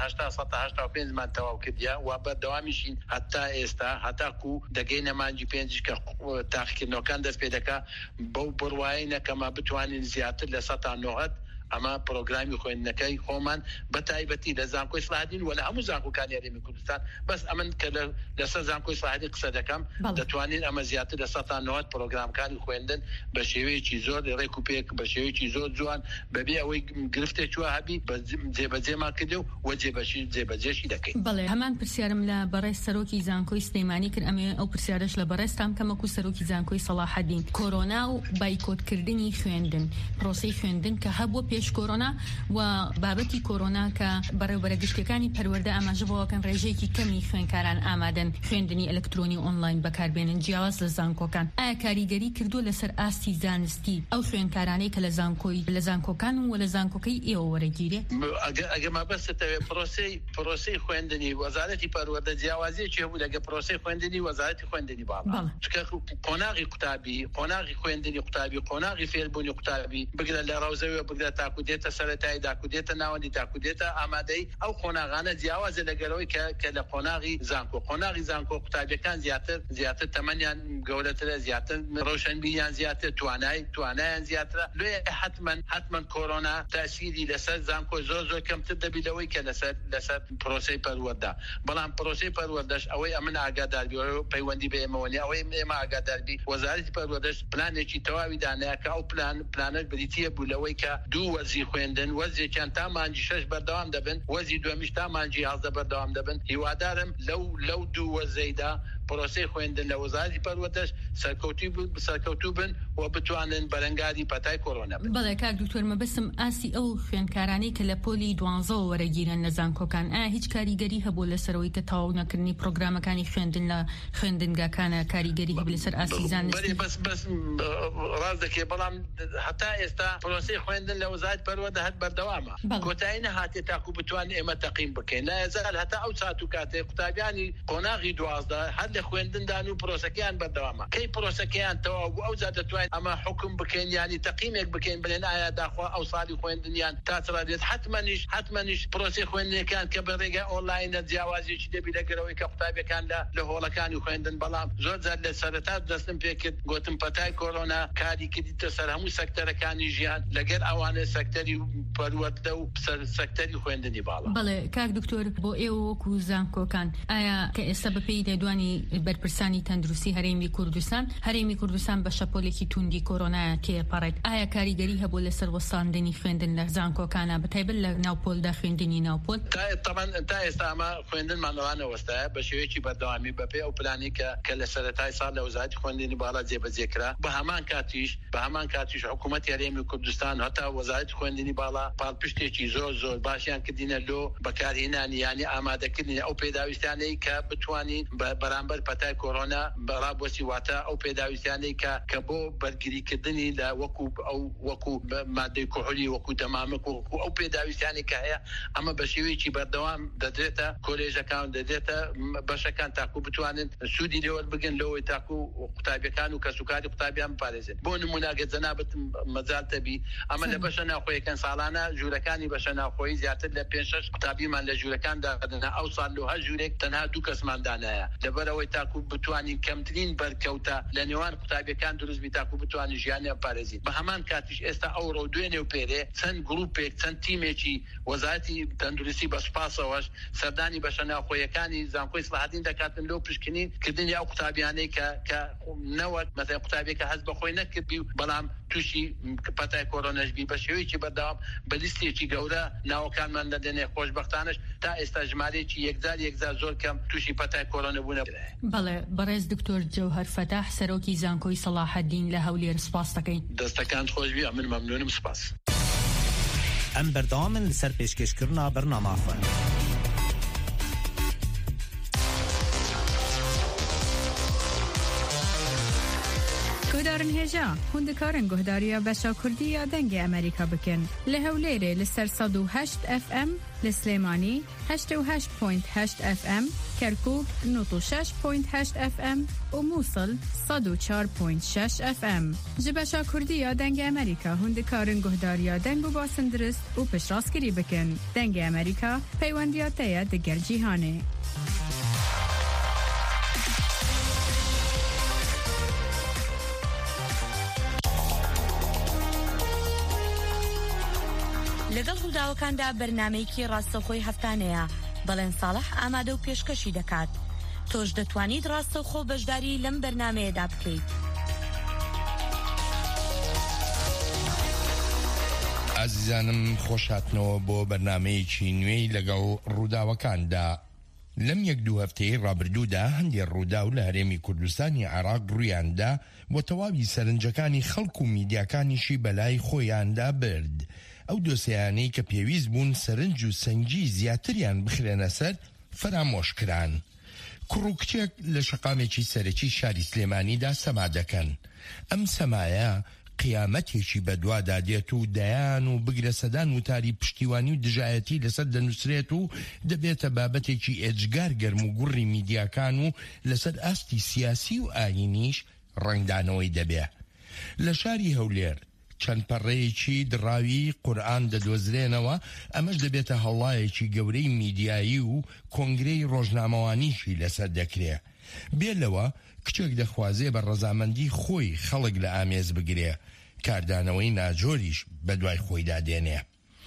185 مان تەواو کردیا و بەردەوامیشین هەتا ئێستا هەتاکو دەگەینە مانجی 5 کە تاقیکردنەوەکان دەست پێ دەکا بەو بڕواینە کەما بتوانین زیاتر لە 190 ئەمە پرۆگرامی خوێندنەکەی خۆمان بە تایبەتی لە زانکۆی سلاحدین و لە هەموو زانکۆکانی هەرێمی کوردستان بەس ئەمن کە لەسەر زانکۆی سلاحدین قسە دەکەم دەتوانین ئەمە زیاتر لە 190 پرۆگرامکانی خوێندن بە شێوەیەکی زۆر ڕێک و پێک بە شێوەیەکی زۆر جوان بەبێ ئەوەی گرفتێکی وە هەبی جێبەجێمان کردو و جێبەجێشی دەکەین. بەڵێ هەمان پرسیارم لە بەڕێز سەرۆکی زانکۆی سلەیمانی کرد ئەمێ ئەو پرسیارش لە بەڕێزتان کەمەکو سەرۆکی زانکۆی سەلاحەدین کۆرۆنا و بایکۆتکردنی خوێندن پرۆسەی خوێندن کە هەبووە پێش کۆرۆنا و بابەتی کۆرۆنا کە بەڕێوەبەرە گشتەکانی پەروەردە ئاماژەبەوەکەن ڕێژەیەکی کەمی خوێندکاران ئامادەن خوێندنی ئەلکترۆنی ئۆنلاین بەکاربێنن جیاواز لە زانکۆکان. ئایا کاریگەری کردو لەسەر ئاستی زانستی ئەو خوێندکارانەی کە لە زانکۆکان و لە زانکۆکەی ئێوە وەرەگیرێ؟ ئەگە مەبەستەوێ پرۆسەی خوێندنی وەزارەتی پەروەردە جیاوازیەکی هەبوو لەگە پرۆسەی خوێندنی وەزارەتی خوێندنی باڵا چکە قۆناغی قوتابی قۆناغی خوێندنی قوتابی قۆناغی فێربوونی قوتابی بگرە لە ڕاوزەوە بگرە تاکو دێتە سەرەتایی داکو دێتە ناوەندی تاکو دێتە ئامادەی ئەو قۆناغانە جیاوازە لەگەرەوەی کە لە قۆناغی زانکۆ قوتابیەکان زیاتر تەمەنیان گەورەترە زیاتر ڕۆشنبیریان زیاتر توانایان زیاترە لێ حتمەن کۆرۆنا تاسیری لەسەر زانکۆ زۆر کەمتر دەبی لەوەی کە لەسەر پرۆسەی پەروەردە بەڵام پرۆسەی پەروەردەش ئەوەی ئەمن ئاگاداربی پەیوەندی بە ئێمەوەنی ئەوەی ئێمە ئاگاداربی وەزارەتی پەروەردەش پلانێکی تەواوی دانەیە کە ئەو پلانەش بریتیە بوو لەوەی کە دوو وەزی خوێندن وەزێکیان تا مانجی 6 بەردەوام دەبن وەزی دووەمیش تا مانجی 11 بەردەوام دەبن هیوادارم لەو دوو وەزەیدا پرۆسەی خوێندن لە وەزارەتی پەروەردەش سەرکەوتوو بن و بتوانن بەرەنگاری پەتای کۆرۆنا بن. بەڵێ کاک دکتۆر مەبەستم ئاسی ئەو خوێندکارانەی کە لە پۆلی 12 وەرەگیرن لە زانکۆکان ئایا هیچ کاریگەری هەبوو لەسەرەوەی کە تەواو نەکردنی پرۆگرامەکانی خوێندن لە خوێندنگاکانە کاریگەری هەبوو لەسەر ئاسی زانستی؟ بەس ڕاست دەکێ بەڵام هەتا ئێستا پرۆسەی خوێندن لە وەزارەتی پەروەردە هەر بەردەوامە کۆتایی نەهاتێ تاکو بتوانین ئێمە تەقیم بکەین لا یەزال هەتا ئەو سات و کاتێ قوتابیانی قۆناغی 12 هەر لە خوێندندان و پرۆسەکەیان بەردەوامە کەی پرۆسەکەیان تەواو بوو ئەو زات دەتوانین ئەمە حکم بکەین یانی تەقیمێک بکەین بڵێن ئایا داخوا ئەو ساڵی خوێندنیان تا چڕادێت حتمەنیش پرۆسەی خوێندنەکان کە بە ڕێگای ئۆنلاینە جیاوازیەکی دەبی لەگەرەوەی کە قوتابیەکان لە هۆڵەکانی خوێندن بەڵام زۆر جار لە سەرەتا دەستم پێ کرد گوتم پەتای کۆرۆنا کاری کردیتە سەر هەموو سەکتەرەکانی ژیان لەگەر ئەوانە سەکتەری پەروەردە و سەکتەری خوێندنی باڵا. بەڵێ کاک دکتۆر بۆ ئێوە وەکو زانکۆکان ئایا کە ئێستا بەپێی دەدوانی بەرپرسانی تەندروستی هەرێمی کوردستان بە شەپۆلێکی توندی کۆرۆنایە تێپەڕێت ئایا کاریگەری هەبوو لەسەر وەساندنی خوێندن لە زانکۆکانە بەتایبەت لە ناوپۆلدا خوێندنی ناوپۆل؟ تا ئێستا ئەمە خوێندنمانەوانە وەستایە بە شێوەیەکی بەردەوامی بەپێی ئەو پلانی کە لە سەرەتای ساڵ لە وەزارەتی خوێندنی باڵا جێبەجێکرا بە هەمان کاتیش حکوومەتی هەرێمی کوردستان هەتا وەزارەتی خوێندنی باڵا پاڵپشتێکی زۆر باشیان کردینە لۆ بەکارهێنانی یانی ئامادەکردنی ئەو پێداویستانەی کە بتوانین بەرامبەر پەتای کۆرۆنا بەڕابوەسی واتە ئەو پێداویستانەی کە بۆ بەرگریکردنی لە وەکو مادەی کوحولی وەکو دەمامک وەکو ئەو پێداویستانی کە هەیە ئەمە بە شێوەیەکی بەردەوام دەدرێتە کۆلێژەکان دەدرێتە بەشەکان تاکو بتوانن سوودی لێوەر بگن لەوەی تاکو قوتابیەکان و کەسوکاری قوتابیان بپارێزن بۆ نموناگە جەنابەت مەجال تەبی ئەمە لە بەشە ناوخۆیەکان ساڵانە ژوورەکانی بەشە ناوخۆیی زیاتر لە 5-6 قوتابیمان لە ژوورەکاندا دەنا ئەو ساڵ لە هەر ژوورێک تەنها 2 کەسمان دانایە لەبەرەوەی تاکو بتوانین کەمترین بەرکەوتە لە نێوان قوتابیەکان دروست بی تاکو بتوانین ژیانیان پارێزین بە هەمان کاتیش ئێستا ئەو ڕۆ دوێنێ و پێرێ چەند گروپێک چەند تیمێکی وەزارەتی تەندروستی بە سوپاسەوەش سەردانی بەشە ناوخۆیەکانی زانکۆی سلاحدین دەکاتن لەو پشکنین کردنی ئەو قوتابیانەی کە نەوەک مەسەڵەن قوتابێکە هەست بەخۆی نەکردبی بەڵام تووشی پەتای کۆرۆنەش بی بە شێوەیەکی بەردەوام بە لیستێکی گەورە ناوەکانمان دەدەنێ خۆشبەختانش تا ئێستا ژمارەیەکی یەکزار زۆر کەم تووشی پەتای کۆرۆنە بوونە. بەڵێ بەڕێز دکتۆر جەوهەر فەتاح سەرۆکی زانکۆی سەلاحەدین لە هەولێر سپاس دەکەین. دەستەکان خۆشبی ئەمن مەمنونم سپاس. ئەم بەردەوامن لەسەر پێشکەشکردنا بەرنامەخوان. بدارن هجا هندکارن گهداریا بشا کردیا دنگ امریکا بکن لهولیره لسر 108 FM لسلیمانی 88.8 FM کرکوک 96.8 FM و موصل 104.6 FM جبشا کردیا دنگ امریکا هندکارن گهداریا دنگ و باسندرست و پشراسکری بکن دنگ امریکا پیوندیاتیا دگر جیهانه لەگەڵ ڕووداوەکاندا بەرنامەیەکی ڕاستەوخۆی هەفتانەیە بەڵێن ساڵح ئامادە و پێشکەشی دەکات تۆش دەتوانیت ڕاستەوخۆ بەشداری لەم بەرنامەیەدا بکەیت. ئازیزانم خۆشهاتنەوە بۆ بەرنامەیەکی نوێی لەگەڵ ڕووداوەکاندا. لەم یەک دوو هەفتەی ڕابردوودا هەندێک ڕوودا و لە هەرێمی کوردستانی عێراق ڕوویاندا بۆ تەواوی سەرنجەکانی خەڵک و میدیاکانیشی بەلای خۆیاندا برد. ئەو دۆسیانەی کە پێویست بوون سەرنج و سەنگی زیاتریان بخرێنە سەر فەرامۆشکران. کوڕ و کچێک لە شەقامێکی سەرەکی شاری سلێمانیدا سەما دەکەن. ئەم سەمایە قیامەتێکی بەدوادا دێت و دەیان و بگرە سەدان وتاری پشتیوانی و دژایەتی لەسەر دەنووسرێت و دەبێتە بابەتێکی ئێجگار گەرم و گوڕی میدیاکان و لەسەر ئاستی سیاسی و ئاینیش ڕنگدانەوەی دەبێ. لە شاری هەولێر چەند پەڕەیەکی دڕاوی قورئان دەدۆزرێنەوە، ئەمەش دەبێتە هەڵایەکی گەورەی میدیایی و کۆنگرەی ڕۆژنامەوانیشی لەسەر دەکرێ. بێلەوە کچێک دەخوازێ بە ڕەزامەندی خۆی خەڵک لە ئامێز بگرێ، کاردانەوەی ناجۆریش بە دوای خۆیدا دێنێ.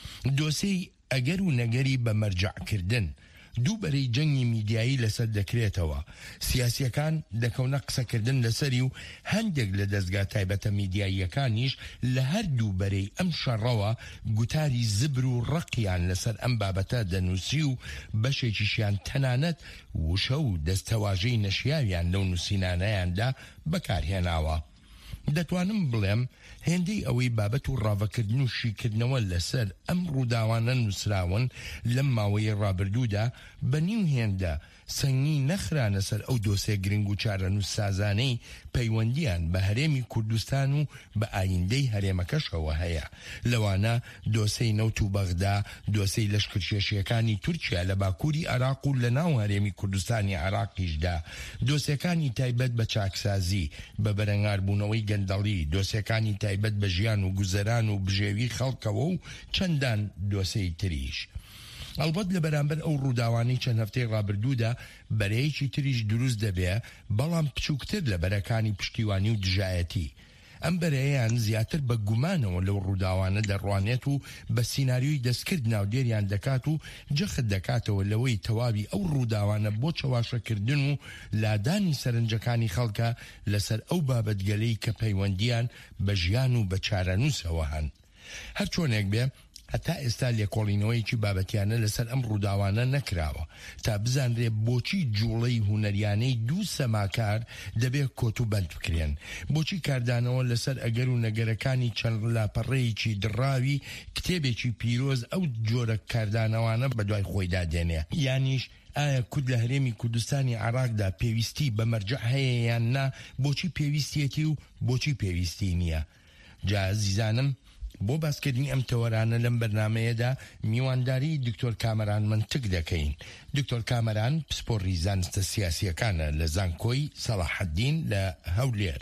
دۆسەی ئەگەر و نەگەری بە مەرجەعکردن دووبەرەی جەنگی میدیایی لەسەر دەکرێتەوە. سیاسیەکان دەکەونە قسەکردن لەسەری و هەندێک لە دەستگا تایبەتە میدیاییەکانیش لە هەر دووبەرەی ئەم شەڕەوە گوتاری زبر و ڕقیان لەسەر ئەم بابەتە دەنووسی و بەشێکیشیان تەنانەت وشە و دەستەواژەی نەشیاویان لەو نووسینانەیاندا بەکارهێناوە. دەتوانم بڵێم هێندەی ئەوەی بابەت و ڕاوەکردن و شیکردنەوە لەسەر ئەم ڕووداوانە نووسراون لەم ماوەی ڕابردوودا بە نیو هێندە سەنگی نەخرانە سەر ئەو دۆسێ گرنگ و چارەنووس سازانەی پەیوەندیان بە هەرێمی کوردستان و بە ئایندەی هەرێمەکەشەوە هەیە. لەوانە دۆسەی نەوت و بەغدا، دۆسەی لەشکرکێشیەکانی تورکیا لە باکووری عێراق و لە ناو هەرێمی کوردستانی عێراقیشدا، دۆسیەکانی تایبەت بە چاکسازی، بە بەرەنگاربوونەوەی گەندەڵی، دۆسیەکانی تایبەت بە ژیان و گوزەران و بژێوی خەڵکەوە و چەندان دۆسەی تریش. ئەلبەت لە بەرامبەر ئەو ڕووداوانی چەند هەفتەی ڕابردوودا بەرەیەکی تریش دروست دەبێ، بەڵام بچووکتر لە بەرەکانی پشتیوانی و دژایەتی. ئەم بەرەیەیان زیاتر بە گومانەوە لەو ڕووداوانە دەڕوانێت و بە سیناریۆی دەستکرد ناودێریان دەکات و جەخت دەکاتەوە لەوەی تەواوی ئەو ڕووداوانە بۆ چەواشەکردن و لادانی سەرنجەکانی خەڵکە لەسەر ئەو بابەتگەلەی کە پەیوەندیان بە ژیان و بە چارەنووسەوە هەن. هەر چۆنێک بێ هەتا ئێستا لێکۆڵینەوەیکی بابەتیانە لەسەر ئەم ڕووداوانە نەکراوە تا بزانرێ بۆچی جوڵەی هونەریانەی دوو سەماکار دەبێت کۆت و بەند بکرێن، بۆچی کاردانەوە لەسەر ئەگەر و نەگەرەکانی چەند لاپەڕەیەکی دڕاوی کتێبێکی پیرۆز ئەو جۆرە کاردانەوانە بە دوای خۆیدا دێنێ. یانیش ئایا کورد لە هەرێمی کوردستانی عێراقدا پێویستی بە مەرجە هەیە یان نا، بۆچی پێویستیەتی و بۆچی پێویستی نییە. جا عزیزانم، بۆ باسکردنی ئەم تەوەرانە لەم بەرنامەیەدا میوانداری دکتۆر کامەران منتق دەکەین. دکتۆر کامەران پسپۆڕی زانستە سیاسیەکانە لە زانکۆی سەلاحەدین لە هەولێر.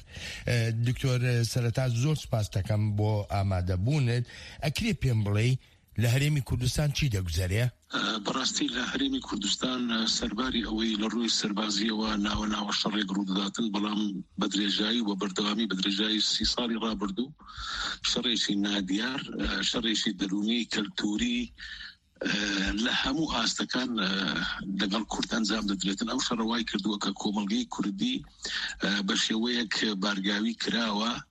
دکتۆر سەرەتا زۆر سپاس دەکەم بۆ ئامادەبوونت. ئەکرێ پێم بڵێ لە هەرێمی کوردستان چی دەگوزارێ؟ بەڕاستی لە هەرێمی کوردستان سەرباری ئەوەی لە ڕووی سەربازیەوە ناوە شەڕێک ڕوودەداتن، بەڵام بە درێژایی و بە بەردەوامی بە درێژایی 30 ساڵی ڕابردوو شەڕێکی نادیار، شەڕێکی دەرونی کەلتوری لە هەموو ئاستەکان لەگەڵ کورد ئەنجام دەدرێتن. ئەو شەڕەوای کردووە کە کۆمەڵگەی کوردی بە شێوەیەک بارگاوی کراوە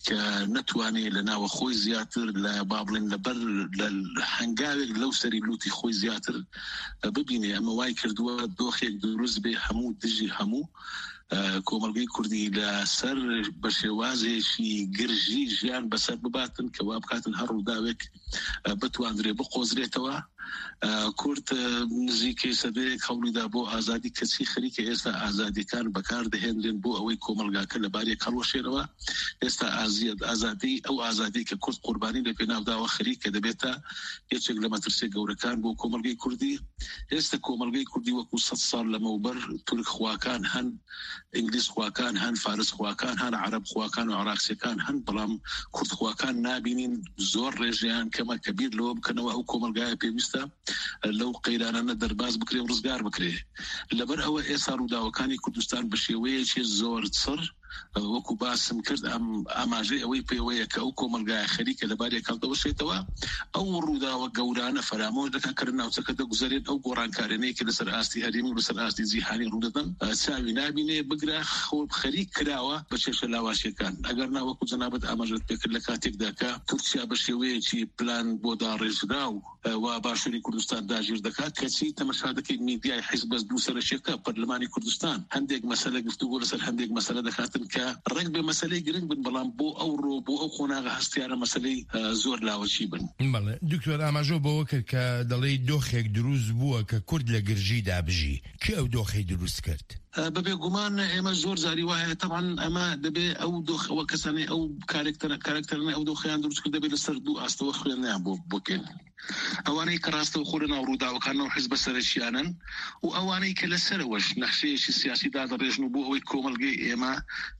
کە نەتوانێت لە ناوە خۆی زیاتر لە بابڵێن لەبەر لە هەنگاوێک لەو سەری لوتی خۆی زیاتر ببینێ. ئەمە وای کردووە دۆخێک دروست بێ هەموو دژی هەموو کۆمەلگەی کوردی لەسەر بە شێوازێکی گرژی ژیان بەسەر بباتن کە وا بکاتن هەر ڕووداوێک بتواندرێ بقۆزرێتەوە. کورد نزیکەی سەدەیەک هەوڵیدا بۆ ئازادی کەچی خەریکە ئێستا ئازادیەکان بەکار دەهێنرێن بۆ ئەوەی کۆمەلگاکە لەبارەیەک هەڵوەشێنەوە. ئێستا ئازادی ئەو ئازادی کە کورد قوربانی لە پێناوداوە خەریکە دەبێتە یەکێک لە مەترسیە گەورەکان بۆ کۆمەلگەی کوردی. ئێستا کۆمەلگەی کوردی وەکو 100 ساڵ لەمەوبەر تورک خواکان هەن، ئینگلیز خواکان هەن، فارس خواکان هەن، عەرەب خواکان و عێراقچیەکان هەن، بەڵام کورد خواکان نابینین. زۆر ڕێژیان کەمە کەبیر لەوە بکەنەوە ئەو کۆمەلگایە پێویستە لەو قەیرانانە دەرباز بکرێ و ڕزگار بکرێ. لەبەر ئەوە ئێستا ڕووداوەکانی کوردستان بە شێوەیەکی زۆر چڕ وەکو باسم کرد ئەم ئاماژەی ئەوەی پێوەیە کە ئەو کۆمەلگایە خەریکە لەبارێک هەڵدەوەشێتەوە. ئەو ڕووداوە گەورانە فەرامۆش دەکەن کە ناوچەکە دەگوزارێت ئەو گۆڕانکارانەیە کە لەسەر ئاستی هەرێمی و لەسەر ئاستی جیهانی ڕوودەدەن چاوی نابینێ بگرە خەریک کراوە بە چێشە لاواشیەکان. ئەگەر ناوەکو جەنابەت ئاماژەت پێکرد لە کاتێکدا کە تورکیا بە شێوەیەکی پلان بۆ داڕێژرا و باشووری کوردستان داگیر دەکات کەچی تەماشا دەکەیت میدیای حیزب بەس دوو سەرچێکە پەرلەمانی کوردستان هەندێک مەسەلە گفتوگۆ لەسەر هەندێک مەسەلە دەکاتن کە ڕێک بێ مەسەلەی گرنگ بن، بەڵام بۆ ئەو ڕۆ بۆ ئەو خۆناغە هەستیارە مەسەلەی زۆر لاوەچی بن. بەڵێ دکتۆر ئاماژۆ بەوە کرد کە دەڵێ دۆخێک دروست بووە کە کورد لە گرژی دابژی. کێ ئەو دۆخەی دروست کرد؟ بەبێ گومان ئێمە زۆر زاری وایە طبعا ئەمە دەبێ ئەو دۆخەوە کەسانی ئەو کارکتەرە ئەو دۆخیان دروست کرد دەبێت لەسەر دوو ئاستەوە خوێنیان بۆکەن. ئەوانەی کە ڕاستەوە خۆرە ناو ڕووداوەکانەوە حیزبە سەرچیانن و ئەوانەی کە لەسەرەوەش نەخشەیەکی سیاسی دادەڕێژن و بۆ ئەوەی کۆمەلگەی ئێمە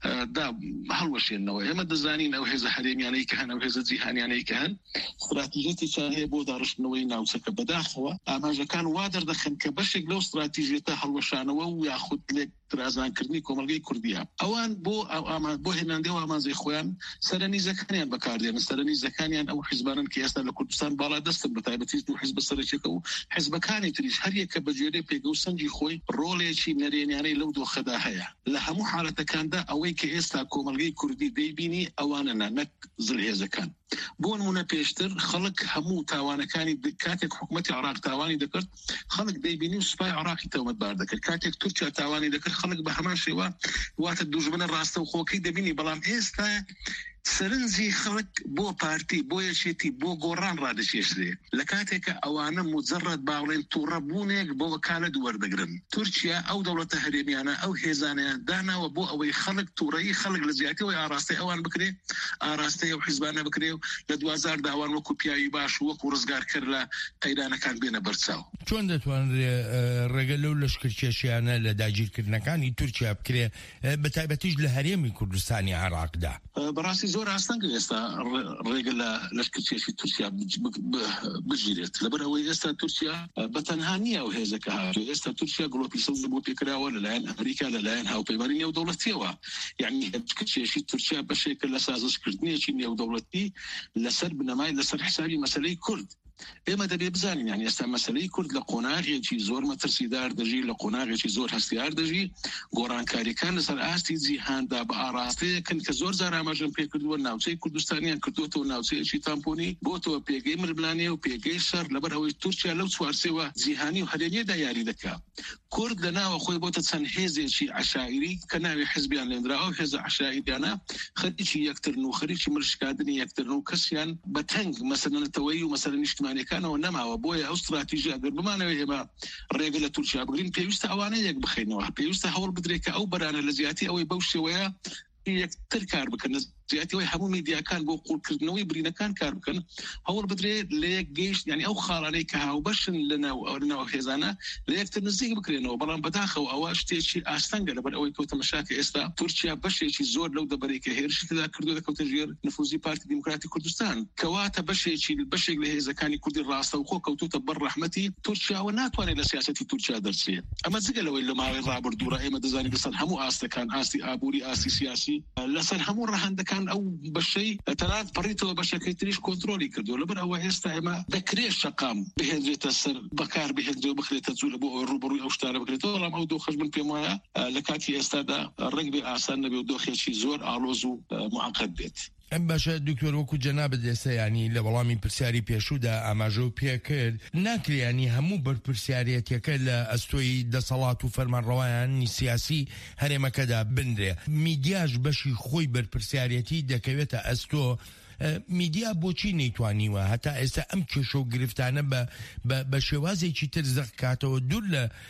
هەڵوەشێنەوە. ئێمە دەزانین ئەو هێزە هەرێمیانەی کە هەن، ئەو هێزە جیهانیانەی کە هەن، استراتیژیەتی چاهەیە بۆ داڕشتنەوەی ناوچەکە. بەداخەوە ئاماژەکان وا دەردەخەن کە بەشێک لەو استراتیژیەتە هەڵوەشانەوە و یاخود لێک ترازانکردنی کۆمەلگەی کوردیە ئەوان بۆ هێناندەی و ئامانزەی خۆیان سەرنیزەکانیان بەکاردێنن. سەرنیزەکانیان ئەو حیزبانن کە ئێستا لە کوردستان باڵا دەستن بە تایبەتی دوو حیزب سەرچێکە و حیزبەکانی تریش هەر یەکە بە جێرەی پێگە و سەنجی خۆی ڕۆڵێکی نەرێنیانەی لەو دۆخەدا هەیە. لە هەموو حالەتەکاندا ئەوەی کە ئێستا کۆمەلگەی کوردی دەیبینی ئەوانە نەک زلهێزەکان. بۆ نمونە پێشتر خەڵک هەموو تاوانەکانی کاتێک حکوومەتی عێراق تاوانی دەکرد خەڵک دەیبینی و سوپای عێراقی تەومەتبار دەکرد. کاتێک تورکیا تاوانی دەکرد خەڵک بە هەمان شێوە واتە دوژمنە ڕاستە و خۆکەی دەبینی. بەڵام ئێستا سەرنجی خەڵک بۆ پارتی بۆ یەکێتی بۆ گۆڕان ڕادەکێشرێ لە کاتێکە ئەوانە مجرد باڵێن تووڕەبوونێک بۆ وەکالەت وەردەگرن. تورکیا ئەو دەوڵەتە هەرێمیانە ئەو هێزانیان داناوە بۆ ئەوەی خەڵک تووڕەیی خەڵک لە زیاتیەوەی ئاراستەی ئەوان بکرێ، ئاراستەی ئەو حیزبانە بکرێ و لە 2000 داوان وەکو پیاوی باش وەکو ڕزگار کرد لە قەیرانەکان بێنە بەرچاو. چۆن دەتوانرێ ڕێگە لەو لەشکرکێشیانە لە داگیرکردنەکانی تورکیا بکرێ بە تایبەتیش لە هەرێمی کوردستانی عێراقدا؟ بەڕاستی زۆر ئاستان کە ئێستا ڕێگە لە لەشکرکێشی تورکیا بگیرێت. لەبەرەوەی ئێستا تورکیا بەتەنها نییە و هێزەکە هاتووە. ئێستا تورکیا گڵۆپی سەوز بۆ پێکراوە لەلایەن ئەمریکا لەلایەن هاوپەیمانی نێودەوڵەتیەوە. یعنی لەشکرکێشی تورکیا بەشێکە لە سازشکردنیەکی نێودەوڵەتی لەسەر بنەمای لەسەر حسابی مەسەلەی کورد. ئێمە دەبێ بزانین یعنی ئێستا مەسەلەی کورد لە قۆناغێکی زۆر مەترسیدار دەژی، لە قۆناغێکی زۆر هەستیار دەژی. گۆڕانکاریەکان لەسەر ئاستی جیهاندا بە ئاراستەیەکن کە زۆر جار ئاماژەم پێکردووە ناوچەی کوردستانیان کردوتەوە ناوچەیەکی تامپۆنی بۆتەوە پێگەی ململانێ و پێگەی شەر. لەبەر ئەوەی تورکیا لەو چوارچێوە جیهانی و هەرێمیەدا یاری دەکات. کورد لە ناوە خۆی بۆتە چەند هێزێکی عەشائیری کە ناوی حیزبیان لێنرا. ئەو هێزە عەشائیریانە خەریکی یەکترن و خەریکی ملشکاندنی یەکترن و کەسیان بە تەنگ مەسەلەنەتەوەی و مەسەلە نیشتمانیەکانەوە نەماوە. بۆیە ئەو استراتیژی ئەگەر بمانەوە ئێمە ڕێگە لە تورکیا بگرین پێویستە ئەوانە یەک بخەینەوە. پێویستە هەوڵ بدرێت کە ئەو بەرانە لە زیاتی ئەوەی بەو شێوەیە یەکتر کار بکەن، زیاتیەوەی هەموو میدیاکان بۆ قوڵکردنەوەی برینەکان کار بکەن. هەوڵ بدرێت لە یەک گەیشت یعنی ئەو خاڵانەی کە هاوبەشن لەناو هێزانە لە یەکتر نزیک بکرێنەوە. بەڵام بەداخەوە ئەوە شتێکی ئاستەنگە لەبەر ئەوەی کەوتە مەشاکە ئێستا تورکیا بەشێکی زۆر لەو دەبەرەی کە هێرشی تێدا کردووە دەکەوتە ژێر نفوزی پارتی دیموکراتی کوردستان کەواتە بەشێک لە هێزەکانی کوردی ڕاستە و خۆ کەوتوتە بەر ڕەحمەتی تورکیاوە ناتوانێت لە سیاسەتی تورکیا دەرچێت. ئەمە جگە لەوەی لە ماوەی ڕابردوورە ئێمە دەزانین لەسەر هەموو ئاستەکان ئاستی ئابووری ئاستی سیاسی لەسەر هەموو ڕەهەندەکان ئەو بەشەی تەنانەت پەڕیتەوە بەشەکەی تریش کۆنتڕۆلی کردووە. لەبەر ئەوە ئێستا ئێمە دەکرێت شەقام بهێنرێتە سەر بەکار بهێنرێت بخرێتە جوولە بۆ ئەوەی ڕوبەڕووی ئەو شتانە بکرێتەوە. بەڵام ئەو دۆخەش من پێم وایە لە کاتی ئێستادا ڕەنگ بێ ئاسان نەبێ و دۆخێکی زۆر ئاڵۆز و معقەد بێت. ئەم باشە دکتۆر وەکو جەنابەت ئێستا ینی لە وەڵامی پرسیاری پێشوودا ئاماژە و پێکرد ناکرێنی هەموو بەرپرسیارەتەکە لە ئەستۆی دەسەڵات و فەرمانڕەوایانی سیاسی هەرێمەکەدا بنرێ. میدیاش بەشی خۆی بەرپرسیارەتی دەکەوێتە ئەستۆ. میدیا بۆچی نەیتوانیوە هەتا ئێستا ئەم کێشە و گرفتانە بە شێوازێکی تر زەقکاتەوە دوور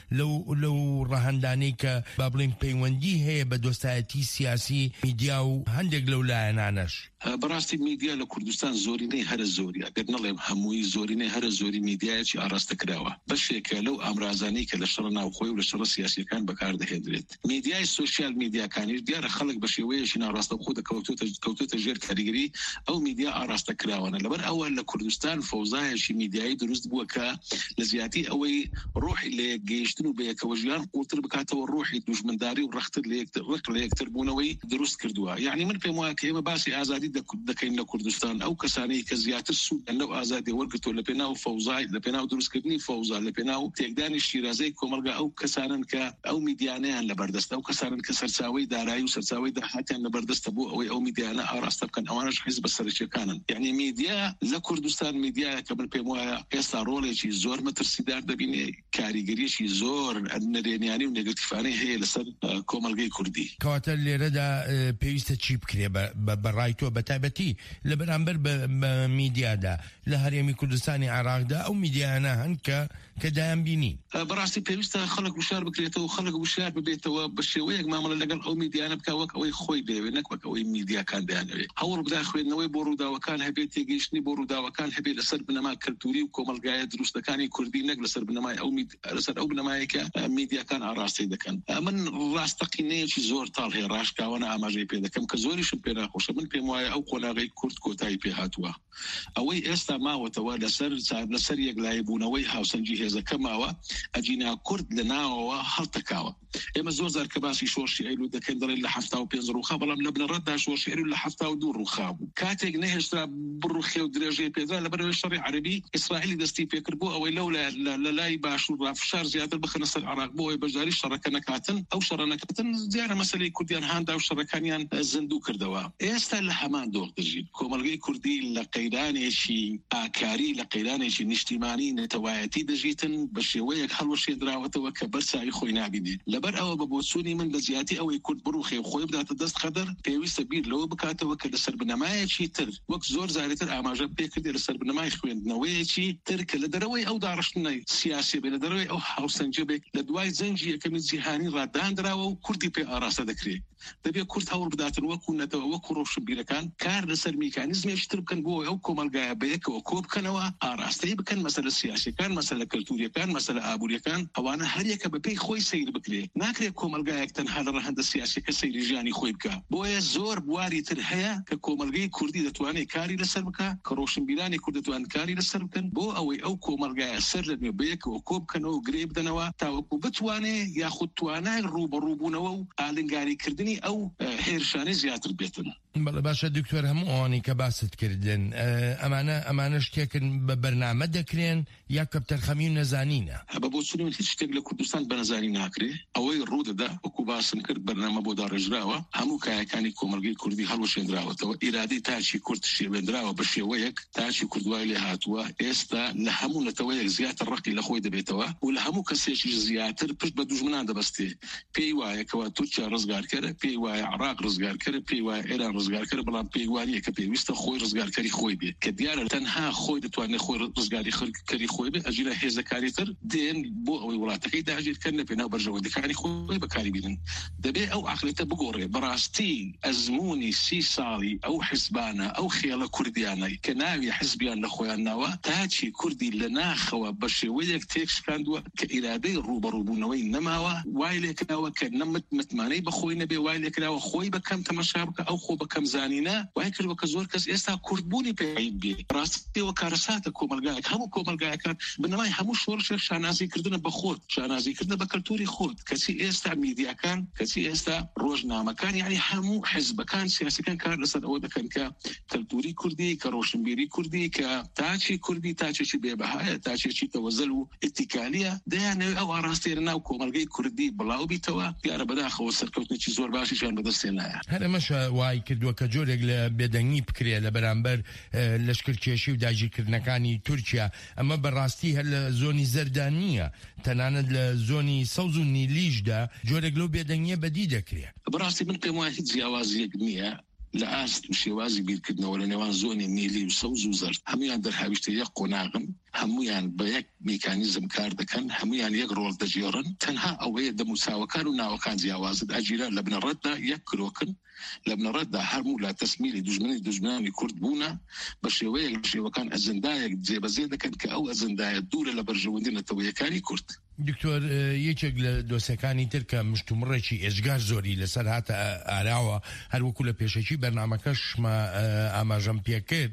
لەو ڕەهەندانەی کە با بڵێن پەیوەندی هەیە بە دۆستایەتی سیاسی میدیا و هەندێک لەو لایەنانەش؟ بەڕاستی میدیا لە کوردستان زۆرینەی هەرە زۆری ئەگەر نەڵێم هەمووی زۆرینەی هەرە زۆری میدیایەکی ئاراستە کراوە بەشێکە لەو ئامرازانەی کە لە شەڕ ناوخۆی و لە شەڕ سیاسیەکان بەکاردەهێنرێت. میدیای سوشیال میدیاکانیش دیارە خەڵک بە شێوەیەکی ناڕاستە خۆ دەکەوتوتە ژێر کاریگەری ئەو میدیا ئاراستە کراوانە. لەبەر ئەوە لە کوردستان فەوزایەکی میدیایی دروست بووە کە لە زیاتی ئەوەی ڕۆحی لە یەکگەیشتن و بە یەکەوە ژیان قوڵتر بکاتەوە ڕۆحی دوژمنداری و ڕەختر لە یەکتر بوونەوەی دروست کردووە. یعنی من پێم وایە کە ئێمە باسی ئازادی دەکەین لە کوردستان ئەو کەسانەی کە زیاتر سوودن لەو ئازادی وەرگرتووە لە پێناو فەوزای لە پێناو دروستکردنی فەوزا لە پێناو تێکدانی شیرازەی کۆمەلگا ئەو کەسانن کە ئەو میدیانەیان لەبەردەستە ئەو کەسانن کە سەرچاوەی دارایی و سەرچاوی داهاتیان لەبەردەستە بۆ ئەوەی ئەو میدیانە ئاراستە بکەن. ئەوانش حیزب سەرچیەکانن. یعنی میدیا لە کوردستان میدیایە کە من پێم وایە ئێستا ڕۆڵێکی زۆر مەترسیدار دەبینێ کاریگەریەکی زۆر نەرێنیانی و نێگەتیفانەی هەیە لەسەر کۆمەلگەی کوردی. کەواتە لێرەدا پێویستە چی بکرێ بەڕای تۆ بەتایبەتی لە بەرامبەر بە میدیادا لە هەرێمی کوردستانی عێراقدا ئەو میدیانە هەن کە دایان بینی؟ بەڕاستی پێویستە خەڵک وشار بکرێتەوە و خەڵک وشار ببێتەوە بە شێوەیەک مامەڵە لەگەڵ ئەو میدیانە بکە وەک ئەوەی خۆی دەوێت نەک وەک ئەوەی میدیاکان دەیانەوێت. هەوڵ بدە خوێندنەوەی بۆ ڕووداوەکان هەبێت تێگەیشتنی بۆ ڕووداوەکان هەبێت لەسەر بنەما کەلتوری و کۆمەلگایە دروستەکانی کوردی نەک لەسەر بنەمای لەسەر ئەو بنەمایەکە میدیاکان ئاراستی دەکەن. من ڕاستەقینەیەکی زۆر تاڵ هەیە ڕاشکاوانە ئاماژەی پێ دەکەم کە زۆریشم پێ ناخۆشە. من پێم وایە ئەو قۆناغەی کورد کۆتایی پێ هاتووە. ئەوەی ئێستا ماوەتەوە لەسەر یەکلایبوونەوەی هاوسەنگی هێزەکە ماوە ئەجینا کورد لە ناوەوە هەڵتەکاوە. ئێمە زۆر زار کە باسی شۆڕشی ئەیلول دەکەین دەڵێن لە 75 ڕووخا بەڵام لە بنەڕەتدا شۆڕشی ئەیلول لە 72 ڕووخا بوو. کاتێک نەهێشتا بڕوخێ و درێژەی پێدرا لەبەرەوەی شەڕی عەرەبی ئیسرائیلی دەستی پێکرد بۆ ئەوەی لە لای باشوور ڕافشار زیاتر بخەنە سەر عێراق بۆ ئەوەی بەشداری شەڕەکە نەکاتن. ئەو شەڕە نەکاتن دیارە مەسەلەی کوردیان هاندا و شەڕەکانیان زیندوو کردەوە. ئێستا لە هەمان دۆخ دەژین. کۆمەلگەی کوردی لە قەیرانێکی ئاکاری لە قەیرانێکی نیشتیمانی نەتەوایەتی دەژیتن بە شێوەیەک هەڵوەشێدراوەتەوە کە بەرچاوی خۆی نابینێت. لەبەر ئەوە بە بۆچوونی من لە زیاتی ئەوەی کورد بڕوخێ خۆی بداتە دەست خەدەر پێویستە بیر لەوە بکاتەوە کە لەسەر بنەمایەکی تر وەک زۆر زاریتر ئاماژە پێکردێ لەسەر بنەمای خوێندنەوەیەکی تر کە لە دەرەوەی ئەو داڕشتنەی سیاسی بێ لە دەرەوەی ئەو هاوسەنگە بێت لە دوای جەنگی یەکەمی جیهانی ڕاددانراوە و کوردی پێ ئاراستە دەکرێت. دەبێت کورد هەوڵ بداتن وەکو نەتەوە وەکو ڕۆشنبیرەکان کار لەسەر میکانیزمێکی تر بکەن بۆ ئەو کۆمەلگایە بەیەکەوە کۆ بکەنەوە ئاراستەی بکەن مەسەلە سیاسیەکان مەسەلە کەلتوریەکان مەسەلە ئابوووریەکان ئەوانە هەریەکە بەپێی خۆی سەیر بکرێت. ناکرێت کۆمەلگایەک تەنها لە ڕەهەندە سیاسیەکە سەیری ژیانی خۆی بکە. بۆیە زۆر بواری تر هەیە کە کۆمەلگەی کوردی دەتوانێت کاری لەسەر بکە کە ڕۆشنبیرانی کورد دەتوانن کاری لەسەر بکەن بۆ ئەوەی ئەو کۆمەلگایە سەر لەنوێ بەیەکەوە کۆ بکەنەوە و گرێ بدەنەوە تاوەکو بتوانێت یاخود توانای ڕوبەڕووبوونەوە و ئالنگاریکردنی ئەو هێرشانەی زیاتر بێتن. باشە دکتۆر هەموو ئەوانەی کە باست کردن ئەمانە شتێکن بە بەرنامە دەکرێن یا کەپتەرخەمی و نەزانینە؟ بە بۆچوونی هیچ شتێک لە کوردستان بە نەزانی ناکرێ. ئەوەی ڕوودەدا وەکو باسم کرد بەرنامە بۆ داڕێژراوە هەموو کایەکانی کۆمەلگەی کوردی هەڵوەشێنراوەتەوە. ئیرادەی تاچی کورد شێوێنراوە بە شێوەیەک تاچی کوردوای لێ هاتووە. ئێستا لە هەموو نەتەوەیەک زیاتر ڕقی لە خۆی دەبێتەوە و لە هەموو کەسێکی زیاتر پشت بە دوژمنان دەبەستێ. پێی وایەکەوە تورکیا ڕزگارکەرە، پێی وایە عێراق ڕزگارکەرە، پێی وایە ئێران ڕزگارکەرە، بەڵام پێی وایە کە پێویستە خۆی ڕزگارکەری خۆی بێت کە دیارە تەنها خۆی دەتوانێت خۆی ڕزگاریکەری خۆی بێت. ئەجیرە هێزەکاریتر دێن بۆ ئەوەی وڵاتەکەی داگیرکردن لە پێناو بەرژەوەندەکانی خۆی بەکاری بینن. دەبێت ئەو عەقڵیەتە بگۆڕێ. بەڕاستی ئەزمموی 30 ساڵی ئەو حیزبانە ئەو خێڵە کوردیانەی کە ناوی حیزبیان لە خۆیان ناوە تاچی کوردی لە ناخەوە بە شێوەیەک تێکشکاندووە کە ئیرادەی ڕوبەڕووبوونەوەی نەماوە. وای لێکراوە کە متمانەی بەخۆی نەبێ، وای لێکراوە خۆی بەکەم تەمەشا بکە ئەو خۆ بەکەم زانینە. وای کردوە کە زۆر کەس ئێستا کوردبوونی پێی بێ. ڕاستیەوە کارەساتە کۆمەلگایەک هەموو کۆمەلگایەکان بنەمای هەموو شۆڕشێک شانازیکردنە بە خۆت، شانازیکردنە بە کەلتوری خۆت. کەچی ئێستا میدیاکان، کەچی ئێستا ڕۆژنامەکان، یعنی هەموو حیزبەکان سیاسەکان کار لەسەر ئەوە دەکەن کە کەلتوری کوردی، کە ڕۆشنبیری کوردی، کە تاچی کوردی تاچێکی بێبەهایە، تاچێکی تەوەزەل و ئیتیکالیە، دەیانەوێت ئەو ئاراستەیە ناو کۆمەلگەی کوردی بڵاو بیتەوە. دیارە بەداخەوە سەرکەوتنێکی زۆر باشیشان بەدەستێنایە. هەرەمەش وای کرد کردووە کە جۆرێک لە بێدەنگی بکرێ لە بەرامبەر لەشکرکێشی و داگیرکردنەکانی تورکیا. ئەمە بەڕاستی هەر لە زۆنی زەردانیە، تەنانەت لە زۆنی سەوز و نیلیشدا جۆرێک لەو بێدەنگیە بەدی دەکرێت. بەڕاستی من پێم وایە هیچ جیاوازیەک نییە لە ئاست و شێوازی بیرکردنەوە لە نێوان زۆنی نیلی و سەوز و زەرد. هەمویان دەرهاویشتە یەک قۆناغن، هەمویان بە یەک میکانیزم کار دەکەن، هەمویان یەک ڕۆڵ دەژێڕن. تەنها ئەوەیە دەموچاوەکان و ناوەکان جیاوازت ئەگیرە لە بنەڕەتدا یەک کرۆکن، لە بنەڕەتدا هەرموو لا تەسمیلی دوژمنانی کورد بوونە بە شێوەیەک لە شێوەکان ئەجەندایەک جێبەجێ دەکەن کە ئەو ئەجەندایە دوورە لە بەرژەوەندی نەتەوەیەکانی کورد. دکتۆر، یەکێک لە دۆسەکانی تر کە مشتومڕێکی ئێژگار زۆری لەسەر هاتە ئاراوە، هەروەکو لە پێشەکی بەرنامەکەشمە ئاماژەم پێکرد،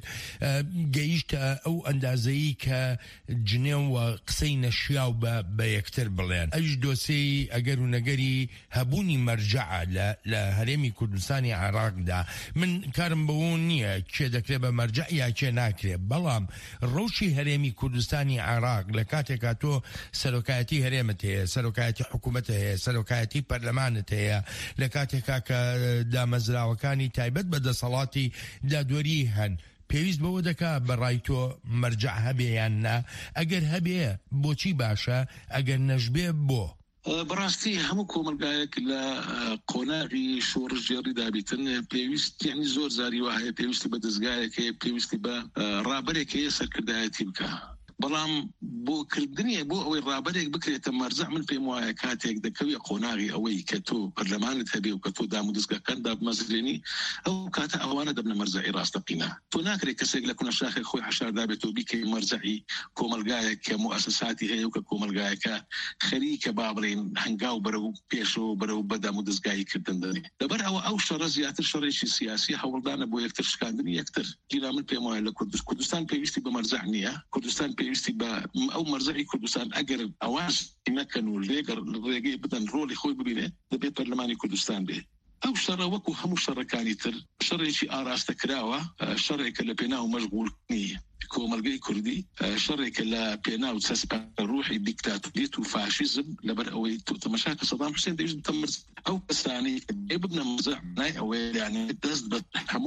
گەیشتە ئەو ئەندازەیی کە جنێو و قسەی نەشیاو بە یەکتر بڵێن. ئەوش دۆسەی ئەگەر و نەگەری هەبوونی مەرجەعە لە هەرێمی کوردستانی عێراقدا. من کارم بەوە نییە کێ دەکرێت بە مەرجەع یا کێ ناکرێت، بەڵام ڕەوشی هەرێمی کوردستانی عێراق لە کاتێکا تۆ سەرۆکایەتی هەرێمت هەیە، سەرۆکایەتی حکوومەت هەیە، سەرۆکایەتی پەرلەمانت هەیە، لە کاتێکا کە دامەزراوەکانی تایبەت بە دەسەڵاتی دادوەری هەن، پێویست بەوە دەکا بەڕای تۆ مەرجەع هەبێ یان نا؟ ئەگەر هەبێ بۆچی باشە، ئەگەر نەشبێ بۆ؟ بەڕاستی هەموو کۆمەلگایەک لە قۆناغی شۆڕژێڕی دابیتن پێویست یعنی زۆر زاری وایە پێویستی بە دەستگایەک هەیە، پێویستی بە ڕابەرێک هەیە سەرکردایەتی بکە. بەڵام بۆ کردنیە بۆ ئەوەی ڕابەرێک بکرێتە مەرجەع، من پێم وایە کاتێک دەکەوێت قۆناغی ئەوەی کە تۆ پەرلەمانت هەبێ و کە تۆ دام و دەستگاکان دابمەزرێنی، ئەو کاتە ئەوانە دەبنە مەرجەعی ڕاستەقینە. تۆ ناکرێت کەسێک لە کونەشاخی خۆی حەشار دابێت و بیکەی مەرجەعی کۆمەلگایەک کە موئەسساتی هەیە و کە کۆمەلگایەکە خەریکە با بڵێن هەنگاو بەرەو پێشەوە بەرەو بەدام و دەستگای کردن دەنێ. لەبەر ئەو شەڕە زیاتر شەڕێکی سیاسی هەوڵدانە بۆ یەکتر شکاندنی یەکتر. گیرا من پێم وایە لە کوردستان پێویستی بە مەرجەع نییە، کوردستان پێویستی بە ئەو مەرجەعی کوردستان ئەگەر ئەوان نەکەن و ڕێگەی بدەن ڕۆڵی خۆی ببینێ، دەبێت پەرلەمانی کوردستان بێ. ئەو شەڕە وەکو هەموو شەڕەکانی تر شەڕێکی ئاراستە کراوە، شەڕێکە لە پێناو مەشغوڵکردنی کۆمەلگەی کوردی، شەڕێکە لە پێناو چەسپان ڕوحی دیکتاتۆریەت و فاشیزم، لەبەر ئەوەی تەماشاکە سەدام حوسێن دەویست بتەمرز ئەو کەسانی ببنە مەرجەع نای ئەوەیە یانێ دەست بە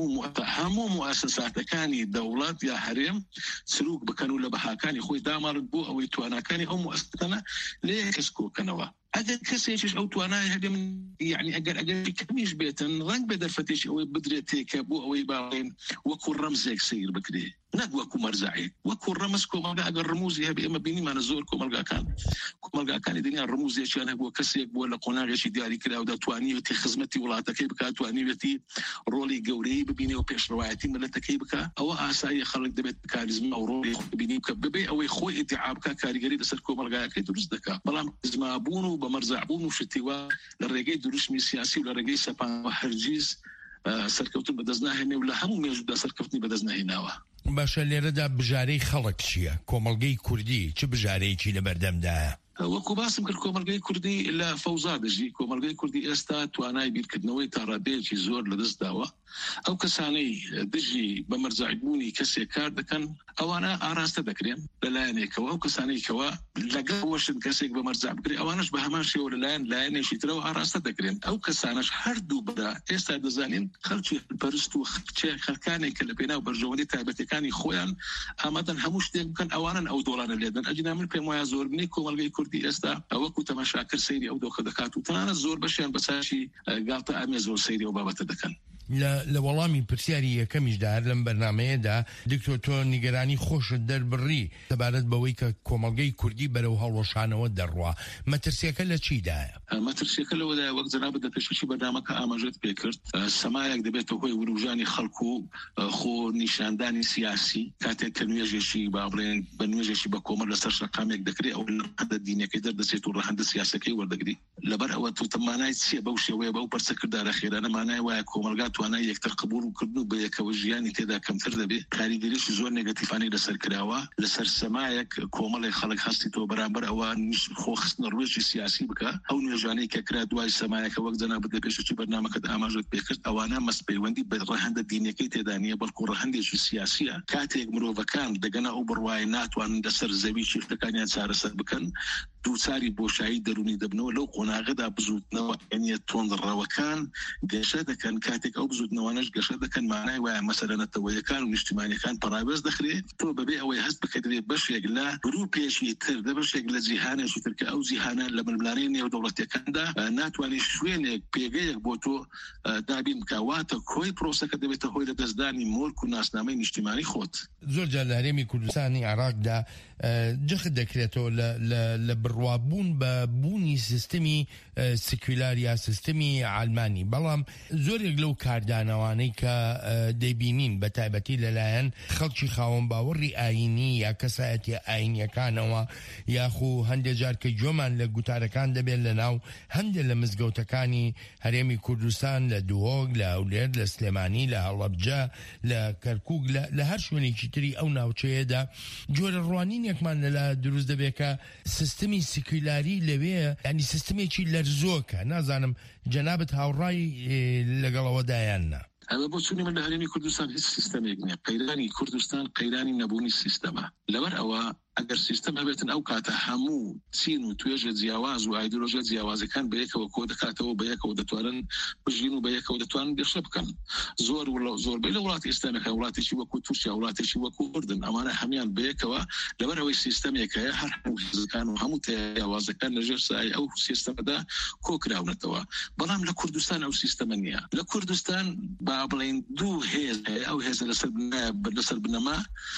هەموو موئەسساتەکانی دەوڵەت یا هەرێم سلوک بکەن و لە بەهاکانی خۆی دامارن بۆ ئەوەی تواناکانی ئەو موئەسساتانە لە یەکەس کۆکەنەوە. ئەگەر کەسێکیش ئەو توانای هەبێ، یعنی ئەگەر کەمیش بێتن ڕەنگ بە دەرفەتێکی ئەوەی بدرێت تێکە بۆ ئەوەی باڵێن وەکو ڕەمزێک سیر بکرێ، نەک وەکو مەرجەعێک، وەکو ڕەمز کۆمەلگا. ئەگەر ڕموزی هەبێ، ئێمە بینیمانە زۆر کۆمەلگاکانی دنیا ڕموزێکیان هەبووە کەسێک بووە لە قۆناغێکی دیاری کراودا توانیوێتی خزمەتی وڵاتەکەی بکات، توانیوێتی ڕۆڵی گەورەی ببینێ و پێشڕەوایەتی ملەتەکەی بکە. ئەوە ئاسایی خەڵک دەبێت کاریزما و ڕۆڵی خۆی ببینی بکە، ببێ ئەوەی خۆی ئیدعا بکە کاریگەری لەسەر کۆمەلگایەکەی دروست دەکات. بەڵام زمابوون و بە مەرجەعبوون و شتیوا لە ڕێگەی دروستمی سیاسی و لە ڕێگەی سەپانەوە هەرگیز سەرکەوتن بەدەست ناهێنێ و لە هەموو مێژوودا سەرکەوتنی بەدەست ناهێناوە. باشە، لێرەدا بژارەی خەڵک چییە؟ کۆمەلگەی کوردی چ بژارەیەکی لە بەردەمدایە؟ وەکو باسم کرد کۆمەلگەی کوردی لە فەوزا دەژی. کۆمەلگەی کوردی ئێستا توانای بیرکردنەوەی تا ڕادەیەکی زۆر لەدەست داوە. ئەو کەسانەی دژی بە مەرجەعبوونی کەسێک کار دەکەن ئەوانە ئاراستە دەکرێن لەلایەنێکەوە. ئەو کەسانەیەکەوە لەگەڵ کەسێک بە مەرجەع بکرێ، ئەوانش بە هەمان شێوە لایەنێکی ترەوە ئاراستە دەکرێن. ئەو کەسانش هەردوو بەدا ئێستا دەزانین خەڵکی پەرست و خەڵکانێک کە لە پێناو بەرژەوەندی تایبەتەکانی خۆیان ئامادەن هەموو شتێک بکەن، ئەوانن ئەو دۆڵانە لێدەن. ئەجنا من پێم وایە زۆربنی کۆمەلگەی کوردی ئێستا ئەوەکو تەماشاکر سەیری ئەو دۆخە دەکات و تەنانەت زۆر بەشیان بەساشی گاڵتە ئامێ زۆر سەیری ئەو بابەتە دەکەن. لە وەڵامی پرسیاری یەکەمیشدا لەم بەرنامەیەدا دکتۆر تۆ نیگەرانی خۆشت دەربڕی سەبارەت بەوەی کە کۆمەلگەی کوردی بەرەو هەڵوەشانەوە دەڕوا. مەترسیەکە لە چیدایە؟ مەترسیەکە لەوەدایە وەک جەنابەت لە پێشەشی بەرنامەکە ئاماژەت پێکرد، سەمایەک دەبێتە هۆی وروژانی خەڵکو و خۆ نیشاندانی سیاسی. کاتێک کە نوێژێکی با بڵێن بە نوێژێکی بە کۆمەڵ لەسەر شەقامێک دەکرێت ئەو ڕەهەندە دینەکەی دەردەچێت و ڕەهەندە سیاسەکەی وەردەگری. لەبەر ئەوە توتەمانای چییە بەو شێوەیە بەو پەرسەکردارە خێرانە مانای وایە کۆمەلگا توانای یەکتر قبول و کردن و بە یەکەوە ژیانی تێدا کەمتر دەبێت. کاریگەریشی زۆر نێگەتیفانەی لەسەر کراوە لەسەر سەمایەک کۆمەڵی خەڵک هەستی تۆ بەرامبەر ئەوە خۆخستنە ڕوێژی سیاسی بکە. ئەو نوێژانەی کە کرا دوای سەمایەکە وەک جەنابەت لە پێشەچی بەرنامەکەت ئاماژەت پێکرد، ئەوانە مەسپەیوەندی بە ڕەهەندە دینەکەی تێدا نیە، بەڵکو ڕەهەندێکی سیاسیە. کاتێک مرۆڤەکان دەگەنە ئەو بڕوای ناتوانن لەسەر زەوی شیفتەکانیان چارەسەر بکەن، دووچاری بۆشایی دەرونی دەبنەوە لەو قۆناغەدا بزوتنەوە ئەنیە تۆندڕەوەکان گەشە دەکەن کاتێک ئەو بزوتنەوەنەش گەشە دەکەن مانای وایە مەسەلەنەتەوەیەکان و نیشتیمانیەکان پەڕابێز دەخرێت تۆ بەبێ ئەوەی هەست بکەدرێت بەشێک لە گروپێکی تر بەشێک لە جیهانێکی تر کە ئەو جیهانە لە ململانەی نێودەوڵەتیەکاندا ناتوانێت شوێنێک پێگەیەک بۆ تۆ دابین بکواتە کۆی پرۆسەکە دەبێتە هۆی لە دەستدانی مۆلک و ناسنامەی نیشتیمانی خۆت. زۆر جار لە هەرێمی کوردستانی عێراقدا جەخت دەکرێتەوە لە بڕوابوون بە بوونی سیستمی سکولار یا سیستمی ئالمانی، بەڵام زۆرێک لەو کاردانەوانەی کە دەیبینین بە تایبەتی لەلایەن خەڵکی خاوەن باوەڕی ئاینی یا کەسایەتی ئاینیەکانەوە یاخو هەندێک جار کە گوێمان لە گوتارەکان دەبێت لە ناو هەندێک لە مزگەوتەکانی هەرێمی کوردستان لە دوهۆک لە ئەولێر لە سلێمانی لە هەڵەبجە لە کەرکووک لە هەر شوێنێکی تری ئەو ناوچەیەدا جۆرە ڕوانینێکمان لەلا دروست دەبێت کە سیستمی سیکولاری لەوێ ینی سیستمێکی لەرزۆکە. نازانم جەنابەت هاوڕای لەگەڵەوەدایاننا. ئەوە بۆ چونی من لە هەرێمی کوردستان هیچ سیستەمێک نییە. قەیرانی کوردستان قەیرانی نەبوونی سیستەمە. لەبەر ئەوە ئەگەر سیستەم هەبێتن ئەو کاتە هەموو چین و توێژە جیاواز و ئایدۆلۆژیە جیاوازەکان بەیەکەوە کۆ دەکاتەوە بەیەکەوە دەتوانن بژین و بەیەکەوە دەتوانن گەشە بکەن. زۆربەی لە وڵاتی ئێستانەکە وڵاتێکی وەکو تورکیا وڵاتێکی وەکو ئوردن ئەمانە هەمیان بەیەکەوە لەبەر ئەوەی سیستەمێکەیە هەر هەموو حیزەکان و هەموو جیاوازەکان لەژێر سای ئەو سیستەمەدا کۆکراونەتەوە. بەڵام لە کوردستان ئەو سیستەمە نییە. لە کوردستان با بڵێن دوو هێز ئەو هێزە لەسەر بنەما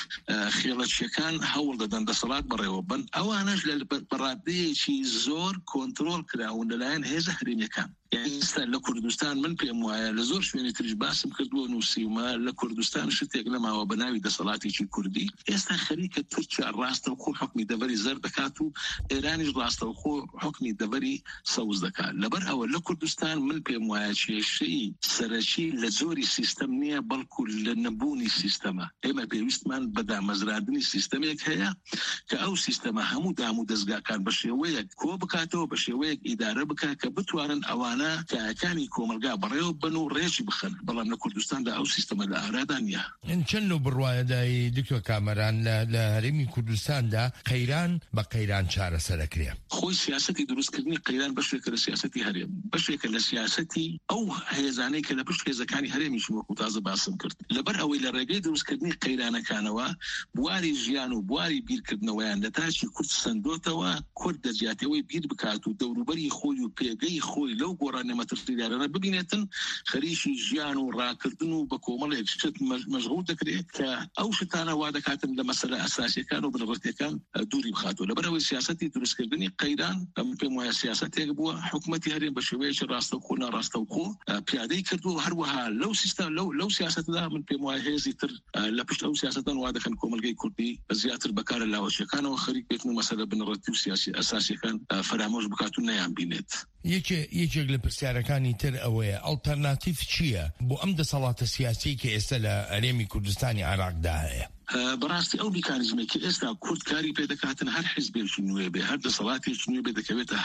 خێڵەتچیەکان هەوڵ دەدەن دەسەڵات بەڕێوە بن ئەوانەش لە بەڕادەیەکی زۆر کۆنترۆل کراون لەلایەن هێزە هەرێمیەکان. ئێستا لە کوردستان من پێم وایە لە زۆر شوێنی تریش باسم کردووە نووسیمە لە کوردستان شتێک لەماوە بەناوی دەسەڵاتێکی کوردی. ئێستا خەریکە تورکیا ڕاستەوخۆ حکمی دەڤەری زەر دەکات و ئێرانیش ڕاستەوخۆ حکمی دەڤەری سەوز دەکات. لەبەر ئەوە لە کوردستان من پێم وایە کێشەی سەرەکی لە زۆری سیستەم نییە بەڵکو لە نەبوونی سیستەمە. ئێمە پێویستمان بە دامەزراندنی سیستەمێک هەیە کە ئەو سیستەمە هەموو دام و دەستگاکان بە شێوەیەک کۆ بکاتەوە بە شێوەیەک ئیدارە بکات کە بتوانن ئەوانە کایەکانی کۆمەلگا بەڕێوە بن و ڕێژی بخەن. بەڵام لە کوردستاندا ئەو سیستەمە لە ئارادا نییە. چەند و بڕوایەدایی دکتۆر کامەران لە هەرێمی کوردستاندا قەیران بە قەیران چارەسەر دەکرێ. خۆی سیاسەتی دروستکردنی قەیران بەشێکە لە سیاسەتی هەرێم، بەشێکە لە سیاسەتی ئەو هێزانەی کە لە پشت هێزەکانی هەرێمیش وەکو تازە باسم کرد. لەبەر ئەوەی لە ڕێگەی دروستکردنی قەیرانەکانەوە بواری ژیان و بواری بیرکردنەوەیان لە تاچی کورد سندۆتەوە کورد دەجاتەوەی بیر بکات و دەوروبەری خۆی و پێگەی خۆی لەو گۆڕانە مەترسیدارانە ببینێتن خەریکی ژیان و ڕاکردن و بە کۆمەڵێک شت مەشغوڵ دەکرێت کە ئەو شتانە وا دەکاتن لە مەسەلە ئەساسیەکان و بنەڕەتیەکان دووری بخاتەوە. لەبەر ئەوەی سیاسەتی دروستکردنی قەیران پێم وایە سیاسەتێک بووە حکوومەتی هەرێم بە شێوەیەکی ڕاستەوخۆ ناڕاستەوخۆ پیادەی کردو هەروەها لەو سیستم لەو سیاسەتدا من پێم وایە هێزی تر لە پشت ئەو سیاسەتان وا دەکەن کۆمەلگەی کوردی زیاتر بەکارە لاوەچیەکانەوە خەریک بێتن و مەسەلە بنەڕەتی و سیاسی ئەساسیەکان فرامۆش بکات و نەیان بینێت. یەکێک لە پرسیارەکانی تر ئەوەیە ئەڵتەرناتیڤ چییە بۆ ئەم دەسەڵاتە سیاسی کە ئێستا لە هەرێمی کوردستانی عێراقدا هەیە؟ بەڕاستی ئەو میکانیزمێکی ئێستا کورد کاری پێ دەکاتن هەر حیزبێکی نوێ بێ هەر دەسەڵاتێکی نوێ بێ دەکەوێتە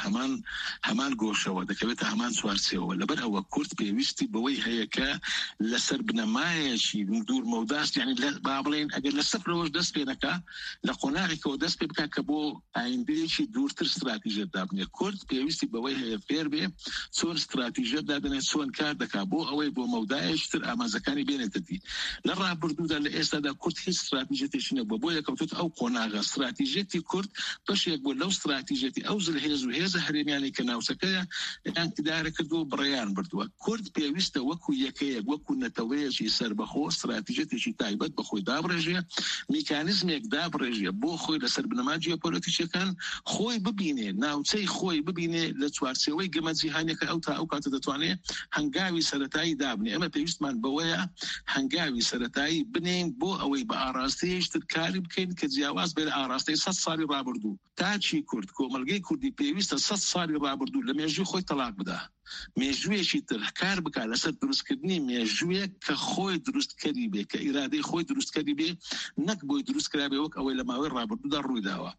هەمان گۆشەوە دەکەوێتە هەمان چوارچێەوە. لەبەر ئەوە کورد پێویستی بەوەی هەیە کە لەسەر بنەمایەکی دوور مەوداست یعنی با بڵێن ئەگەر لە سەفرەوەش دەست پێ نەکا لە قۆناغێکەوە دەست پێ بکات کە بۆ ئایندەیەکی دوورتر استراتیژیە دابنێت. کورد پێویستی بەوەی هەیە فێر بێ چۆن استراتیژیە دادنێت چۆن کار دەکات بۆ ئەوەی بۆ مەودایەکتر ئامانجەکانی بێنێتە دی. لە ڕابردوودا لە ئێستادا کورد هیچ استراتیژیەتێکی نەبووە بۆ یەکەوتوت ئەو قۆناغە استراتیژیەتی کورد بەشێک بوو لەو استراتیژیەتی ئەو زلهێز و هێزە هەرێمیانی کە ناوچەکەیە ئیدارە کردووە بڕیان بردووە. کورد پێویستە وەکو یەکەیەک وەکو نەتەوەیەکی سربەخۆ استراتیژیەتێکی تایبەت بەخۆی دابڕێژێ میکانیزمێک دابڕێژێ بۆ خۆی لەسەر بنەما جیۆپۆلیتیکیەکان خۆی ببینێ ناوچەی خۆی ببینێ لە چوارچێوەی گەمە جیهانیەکە ئەو تا ئەو کاتە دەتوانێت هەنگاوی سەرەتایی دابنێ. ئەمە پێویستمان بەوەیە هەنگاوی سەرەتایی بنین بۆ ئەوەی بە ئاراستەیەشتر کاری بکەین کە جیاواز بێ لە ئاراستەی 100 ساڵی ڕابردوو. تاچی کورد کۆمەلگەی کوردی پێویستە 100 ساڵی ڕابردوو لە مێژووی خۆی تەلاق بدە. مێژوویەکی تر کار بکات لەسەر دروستکردنی مێژوویەک کە خۆی دروستکەری بێ کە ئیرادەی خۆی دروستکەری بێ نەک بۆی دروستکرا بێ وەک ئەوەی لە ماوەی ڕابردوودا ڕوویداوە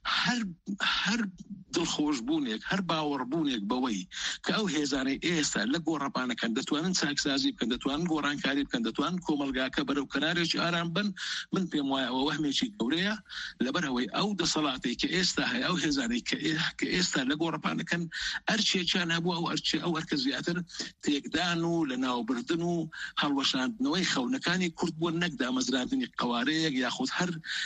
هەر دڵخۆشبوونێک هەر باوەڕبوونێک بەوەی کە ئەو هێزانەی ئێستا لە گۆڕەپانەکان دەتوانن چاکسازی بکەن دەتوانن گۆڕانکاری بکەن دەتوانن کۆمەلگاکە بەرەو کەنارێکی ئارام بن من پێم وایە ئەوە وەهمێکی گەورەیە لەبەر ئەوەی ئەو دەسەڵاتی کە ئێستا هەیە ئەو هێزانەی کە ئێستا لە گۆڕەپانەکەن ئەرچێکیان هەبووە ئەو ئەرکە زیاتر تێکدان و لە ناوبردن و هەڵوەشاندنەوەی خەونەکانی کورد بوون نەک دامەزراندنی قوارەیەک یاخود هەر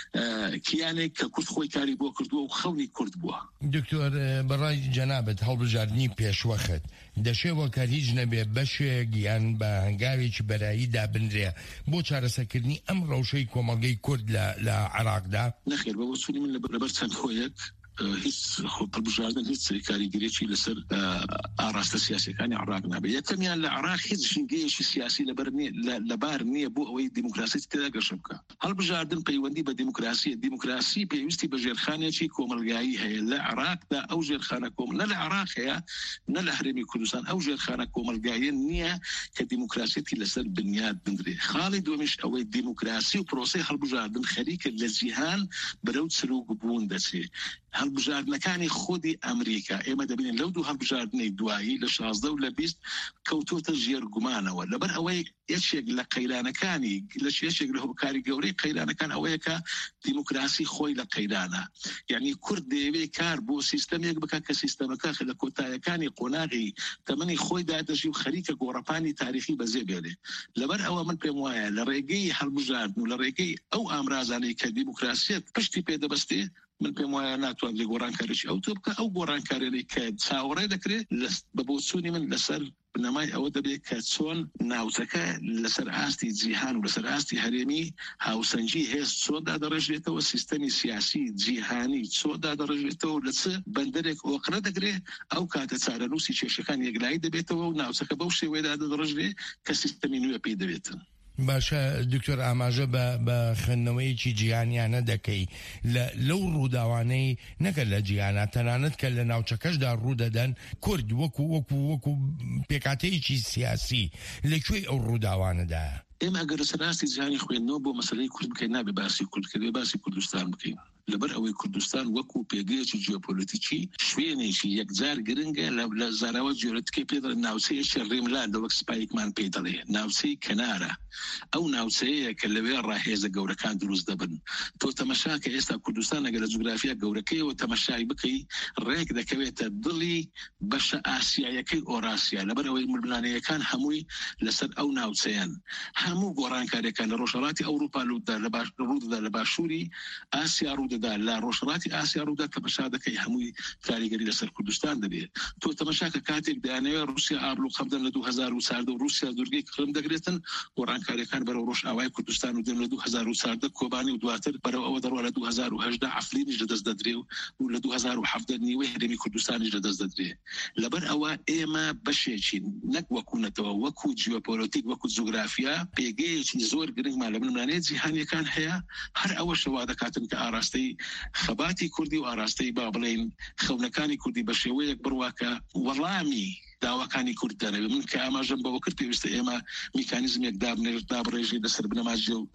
کیانێک کە کورد خۆی کاری بۆ کردووە و خەونی کورد بووە. دکتۆر بەڕای جەنابەت هەڵبژاردننی پێشوەخت دەشێوە کە هیچ نەبێ بەشێک یان بە هەنگاوێکی بەرایی دابنرێ بۆ چارەسەکردنی ئەم ڕەوشەی کۆمەڵگەی کورد لە عێراقدا؟ نەخێر بەوە سوودی من لەبەر چەند خۆیەک هیچ هەڵبژاردن هیچ کاریگەریەکی لەسەر ئاراستە سیاسیەکانی عێراق نابێت. یەکەمیان لە عێراق هیچ ژینگەیەکی سیاسی لەبار نییە بۆ ئەوەی دیموکراسی تێدا گەشە بکە. هەڵبژاردن پەیوەندی بە دیموکراسی پێویستی بە ژێرخانێکی کۆمەلگایی هەیە لە عێراقدا ئەو ژێرخانە نە لە عێراق هەیە نە لە هەرێمی کوردستان ئەو ژێرخانە کۆمەلگایە نییە کە دیموکراسیەتی لەسەر بنیاد بنرێ. خاڵی دومیش ئەوەی دیموکراسی و پرۆسەی هەڵبژاردن خەریکە لە جیهان بەرەو چروک بوون دەچێت. هەڵبژاردنەکانی خودی ئەمریکا ئێمە دەبینین لەو دوو هەڵبژاردنەی دوایی لە 16 و لە 20 کەوتۆتە ژێرگومانەوە لەبەر ئەوەی یەکێک لە قەیرانەکانی یەکێک لە هۆکاری گەورەی قەیرانەکان ئەوەیە کە دیموکراسی خۆی لە قەیرانە یعنی کورد دەیەوێت کار بۆ سیستەمێک بکات کە سیستەمەکە لە کۆتاییەکانی قۆناغی تەمەنی خۆی دادەژی و خەریکە گۆڕەپانی تاریخی بەجێ بێنێ. لەبەر ئەوە من پێم وایە لە ڕێگەی هەڵبژاردن و لە ڕێگەی ئەو ئامرازانەی کە دیموکراسیەت پشتی پێدەبەستێ من پێم وایە ناتوان لێ گۆڕانکاریی ئەو تۆ بکە ئەو گۆڕانکارێکی کە چاوەڕێ دەکرێت بە بۆچوونی من لەسەر بنەمای ئەوە دەبێت کە چۆن ناوچەکە لەسەر ئاستی جیهان و لەسەر ئاستی هەرێمی هاوسەنجی هێز چۆن دادەڕێژێتەوە سیستەمی سیاسی جیهانی چۆن دادەڕێژێتەوە لە چ بەندەرێک ئۆقرە دەگرێت ئەو کاتە چارەنووسی کێشەکان یەکلایی دەبێتەوە و ناوچەکە بەو شێوەیەدا دەڕژێت کە سیستەمی نوێ پێی دەبێتن. باشە دکتۆر ئاماژە بە خوێندنەوەیەکی جیهانیانە دەکەی لەو ڕووداوانەی نەکە لە جیهانە تەنانەت کە لە ناوچەکەشدا ڕوودەدەن کورد وەکو پێکاتەیەکی سیاسی لەکوێی ئەو ڕووداوانەدایە؟ ئێمە ئەگەر سەراستی جیهانی خوێندنەوە بۆ مەسەلەی کورد بکەین نابێ باسی کورد کردێ باسی کوردستان بکەین لەبەر ئەوەی کوردستان وەکو پێگەیەکی جیۆپۆلیتیکی شوێنێکی یەکجار گرنگە لە زاراوە جیۆلەتیکەی پێدەڵێن ناوچەیەکی ڕێملان وەک سپایکمان پێی دەڵێ ناوچەی کەنارە ئەو ناوچەیە کە لەوێ ڕاهێزە گەورەکان دروست دەبن. تۆ تەمەشاکە ئێستا کوردستان ئەگەر لە جوگرافیا گەورەکەیەوە تەمەشای بکەی ڕێک دەکەوێتە دڵی بەشە ئاسیایەکەی ئۆراسیا لەبەر ئەوەی ململانەیەکان هەمووی لەسەر ئەو ناوچەیان هەموو گۆڕانکاریەکان لە ڕۆژهەڵاتی ئەوروپا ڕوودا لە باشووری ئاسیا ڕوودەدا لە ڕۆژهەڵاتی ئاسیا ڕوودا کە بەشا دەکەی هەمووی کاریگەری لەسەر کوردستان دەبێت. تۆ تەمەشاکە کاتێک دەیانەوێت رووسیا ئابلو خەمدەن لە 2014 و رووسیا دورگەی کرم دەگرێتن گۆڕانکاریەکان بەرەو ڕۆژ ئاوای کوردستان و دێن لە 2014 کۆبانی و دواتر بەرەو ئەوە دەڕوا لە 2018 عەفرینیش لەدەست دەدرێ و لە 2017 نیوەی هەرێمی کوردستانیش لەدەست دەدرێ. لەبەر ئەوە ئێمە بەشێکی نەک وەکوونەتەوە وەکو جیۆپۆلیتیک وەکو جوگرافیا پێگەیەکی زۆر گرنگمان لە بنمانەیە جیهانیەکان هەیە هەر ئەوە شەوا دەکاتن کە ئاراستەی خەباتی کوردی و ئاراستەی با بڵێن خەونەکانی کوردی بە شێوەیەک بڕواکە وەڵامی داواکانی کورد دەرەوێت. من کە ئاماژەم بەوە کرد پێویستە ئێمە میکانیزمێک دابڕێژی لەسەر بنەما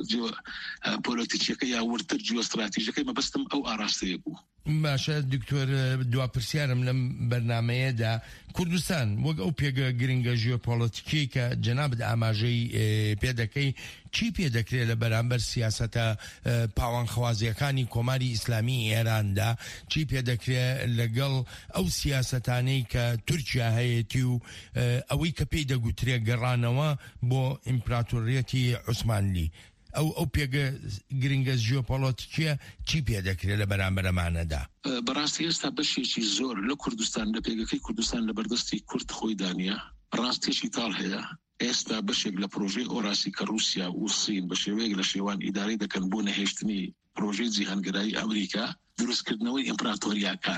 پۆلیتیکیەکە یا ورتر جیۆستراتیژیەکەی مەبەستم ئەو ئاراستەیە بوو. باشە دکتۆر دوا پرسیارم لەم بەرنامەیەدا کوردستان وەک ئەو پێگە گرنگە ژیۆپۆلیتیکی کە جەنابەت ئاماژەی پێدەکەی چی پێدەکرێت لە بەرامبەر سیاسەتە پاوانخوازیەکانی کۆماری ئیسلامی ئێراندا چی پێدەکرێت لەگەڵ ئەو سیاسەتانەی کە تورکیا هەیەی و ئەوەی کە پێی دەگوترێ گەڕانەوە بۆ ئیمپراتۆریەتی عوسمانلی ئەو پێگە گرنگە ژیۆپۆلیتیکیە چی پێدەکرێت لە بەرامبەر ئەمانەدا؟ بەڕاستی ئێستا بەشێکی زۆر لە کوردستان لە پێگەکەی کوردستان لە بەردەستی کورد خۆی دانیە ڕاستێکی تاڵ هەیە. ئێستا بەشێک لە پرۆژەی ئۆراسی کە رووسیا و سین بە شێوەیەک لە شێوان ئیداری دەکەن بۆ نەهێشتنی پرۆژەی جیهانگرایی ئەمریکا دروستکردنەوەی ئیمپراتۆریاکانە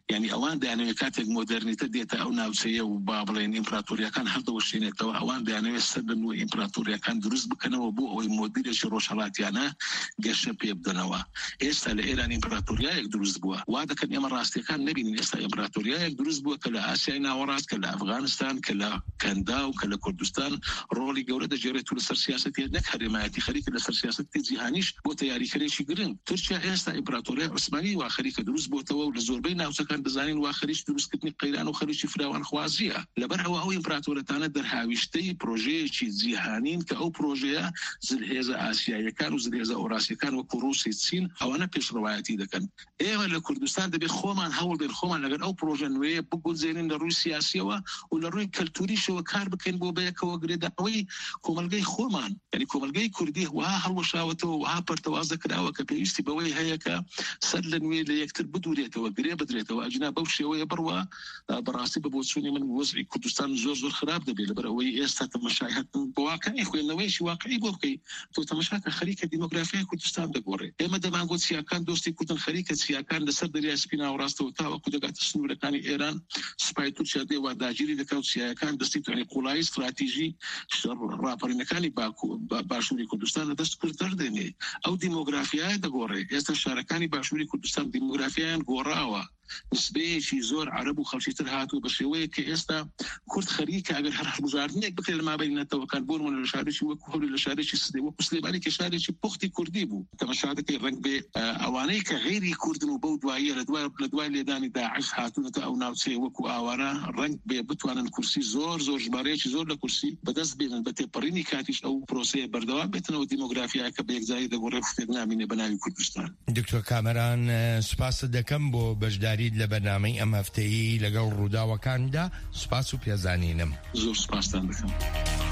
یعنی ئەوان دەیانەوێت کاتێک مۆدرنیتە دێتە ئەو ناوچەیە و با بڵێن ئیمپراتۆریەکان هەردەوەشێنێتەوە ئەوان دەیانەوێت سەر لە نوێ ئیمپراتۆریەکان دروست بکەنەوە بۆ ئەوەی مۆدیرێکی ڕۆژهەڵاتیانە گەشە پێ بدەنەوە. ئێستا لە ئێران ئیمپراتۆریایەک دروست بووە، وا دەکەن ئێمە ڕاستیەکان نبینین. ئێستا ئیمپراتۆریایەک دروست بووە کە لە ئاسیای ناوەڕاست، کە لە ئەفغانستان، کە لە کەندا و کە لە کوردستان ڕۆڵی گەورە دەجێڕێت و لەسەر سیاسەتی نەک هەرێمایەتی خەریکە لەسەر سیاسەتی جیهانیش بۆ یاریکەرێکی گرنگ. تورکیا ئێستا ئیمپراتۆریای عوسمانی وا خەریکە دروست بۆتەوە و لە زۆربەی ناوچەکان دەزانین وا خەریک دروستکردنی قەیران و خەریکی فراوان خوازیە. لەبەر ئەوە ئەو ئیمپراتۆرەتانە دەرهاویشتەی پرۆژەیەکی جیهانین کە ئەو پرۆژەیە زلهێزە ئاسیایەکان و زلهێزە ئەوراسیەکان وەکو ڕووسی چین ئەوانە پێشڕەوایەتی دەکەن. ئێمە لە کوردستان دەبێت خۆمان هەوڵ بێن خۆمان لەگەر ئەو پرۆژە نوێیە بگونجێنین لە ڕووی سیاسیەوە و لە ڕووی کەلتوریشەوە کار بکەین بۆ بەیەکەوە گرێداوەی کۆمەلگەی خۆمان، یعنی کۆمەلگەی کوردی وها هەڵوەشاوەتەوە وها پەرتەواز دەکراوە کە پێویستی بەوەی هەیە کە سەر لە نوێ لە یەکتر بدورێتەوە، گرێ بدرێتەوە. ئەجنا بەو شێوەیە بڕوە بەڕاستی بە بۆچوونی من وەزعی کوردستان زۆر خراپ دەبێت لەبەر ئەوەی ئێستا تەماشای هەتن بواقعی خوێندنەوەیشی واقعی بۆ بکەیت. تۆ تەماشاکە خەریکە دیمۆگرافیای کوردستان دەگۆڕێت. ئێمە دەمانگوت چیاکان دۆستی کوردن خەریکە چیاکان لەسەر دەریای سپینا و ڕاستەوە تاوەکو دەگاتە سنوورەکانی ئێران سوپای تورکیا دێوا داگیری دەکات چیاکان دەستی توانی قوڵایی استراتیژی ڕاپەڕینەکانی باشووری کوردستان لەدەست کورد دەردێنێ. ئەو دیمۆگرافیای دەگۆڕێت. ئێستا شارەکانی باشووری کوردستان دیمۆگرافیایان گۆڕاوە، نسبەیەکی زۆر عەرەب و خەڵکی تر هاتووە بە شێوەیە کە ئێستا کورد خەریکە ئەگەر هەر هەڵبژاردنێک بکرێت لە مابەین نەتەوەکان بۆ نمونە لە شارێکی وەکو هەوری لە شارێکی سدەی وەکو سلێمانی کە شارێکی پوختی کوردی بوو. تەماشا دەکەی ڕەنگ بێ ئەوانەی کە غێری کوردن و بەو دواییە لە دوای لێدانی داعش هاتوونەتە ئەو ناوچەیە وەکو ئاوارە ڕەنگ بێ بتوانن کورسی زۆر ژمارەیەکی زۆر لە کورسی بەدەست بێنن بە تێپەڕینی کاتیش ئەو پرۆسەیە بەردەوام بێتنەوە دیمۆگرافیای کە بە یەکجایی دەگۆڕێت شتێک نامینێ بە ناوی کوردستان. دکتۆر کامەران سوپاس دەکەم بۆ بەشداریت لە بەرنامەی ئەم هەفتەیی لەگەڵ ڕووداوەکاندا. سوپاس و پێزانینم. زۆر سوپاستان دەکەم.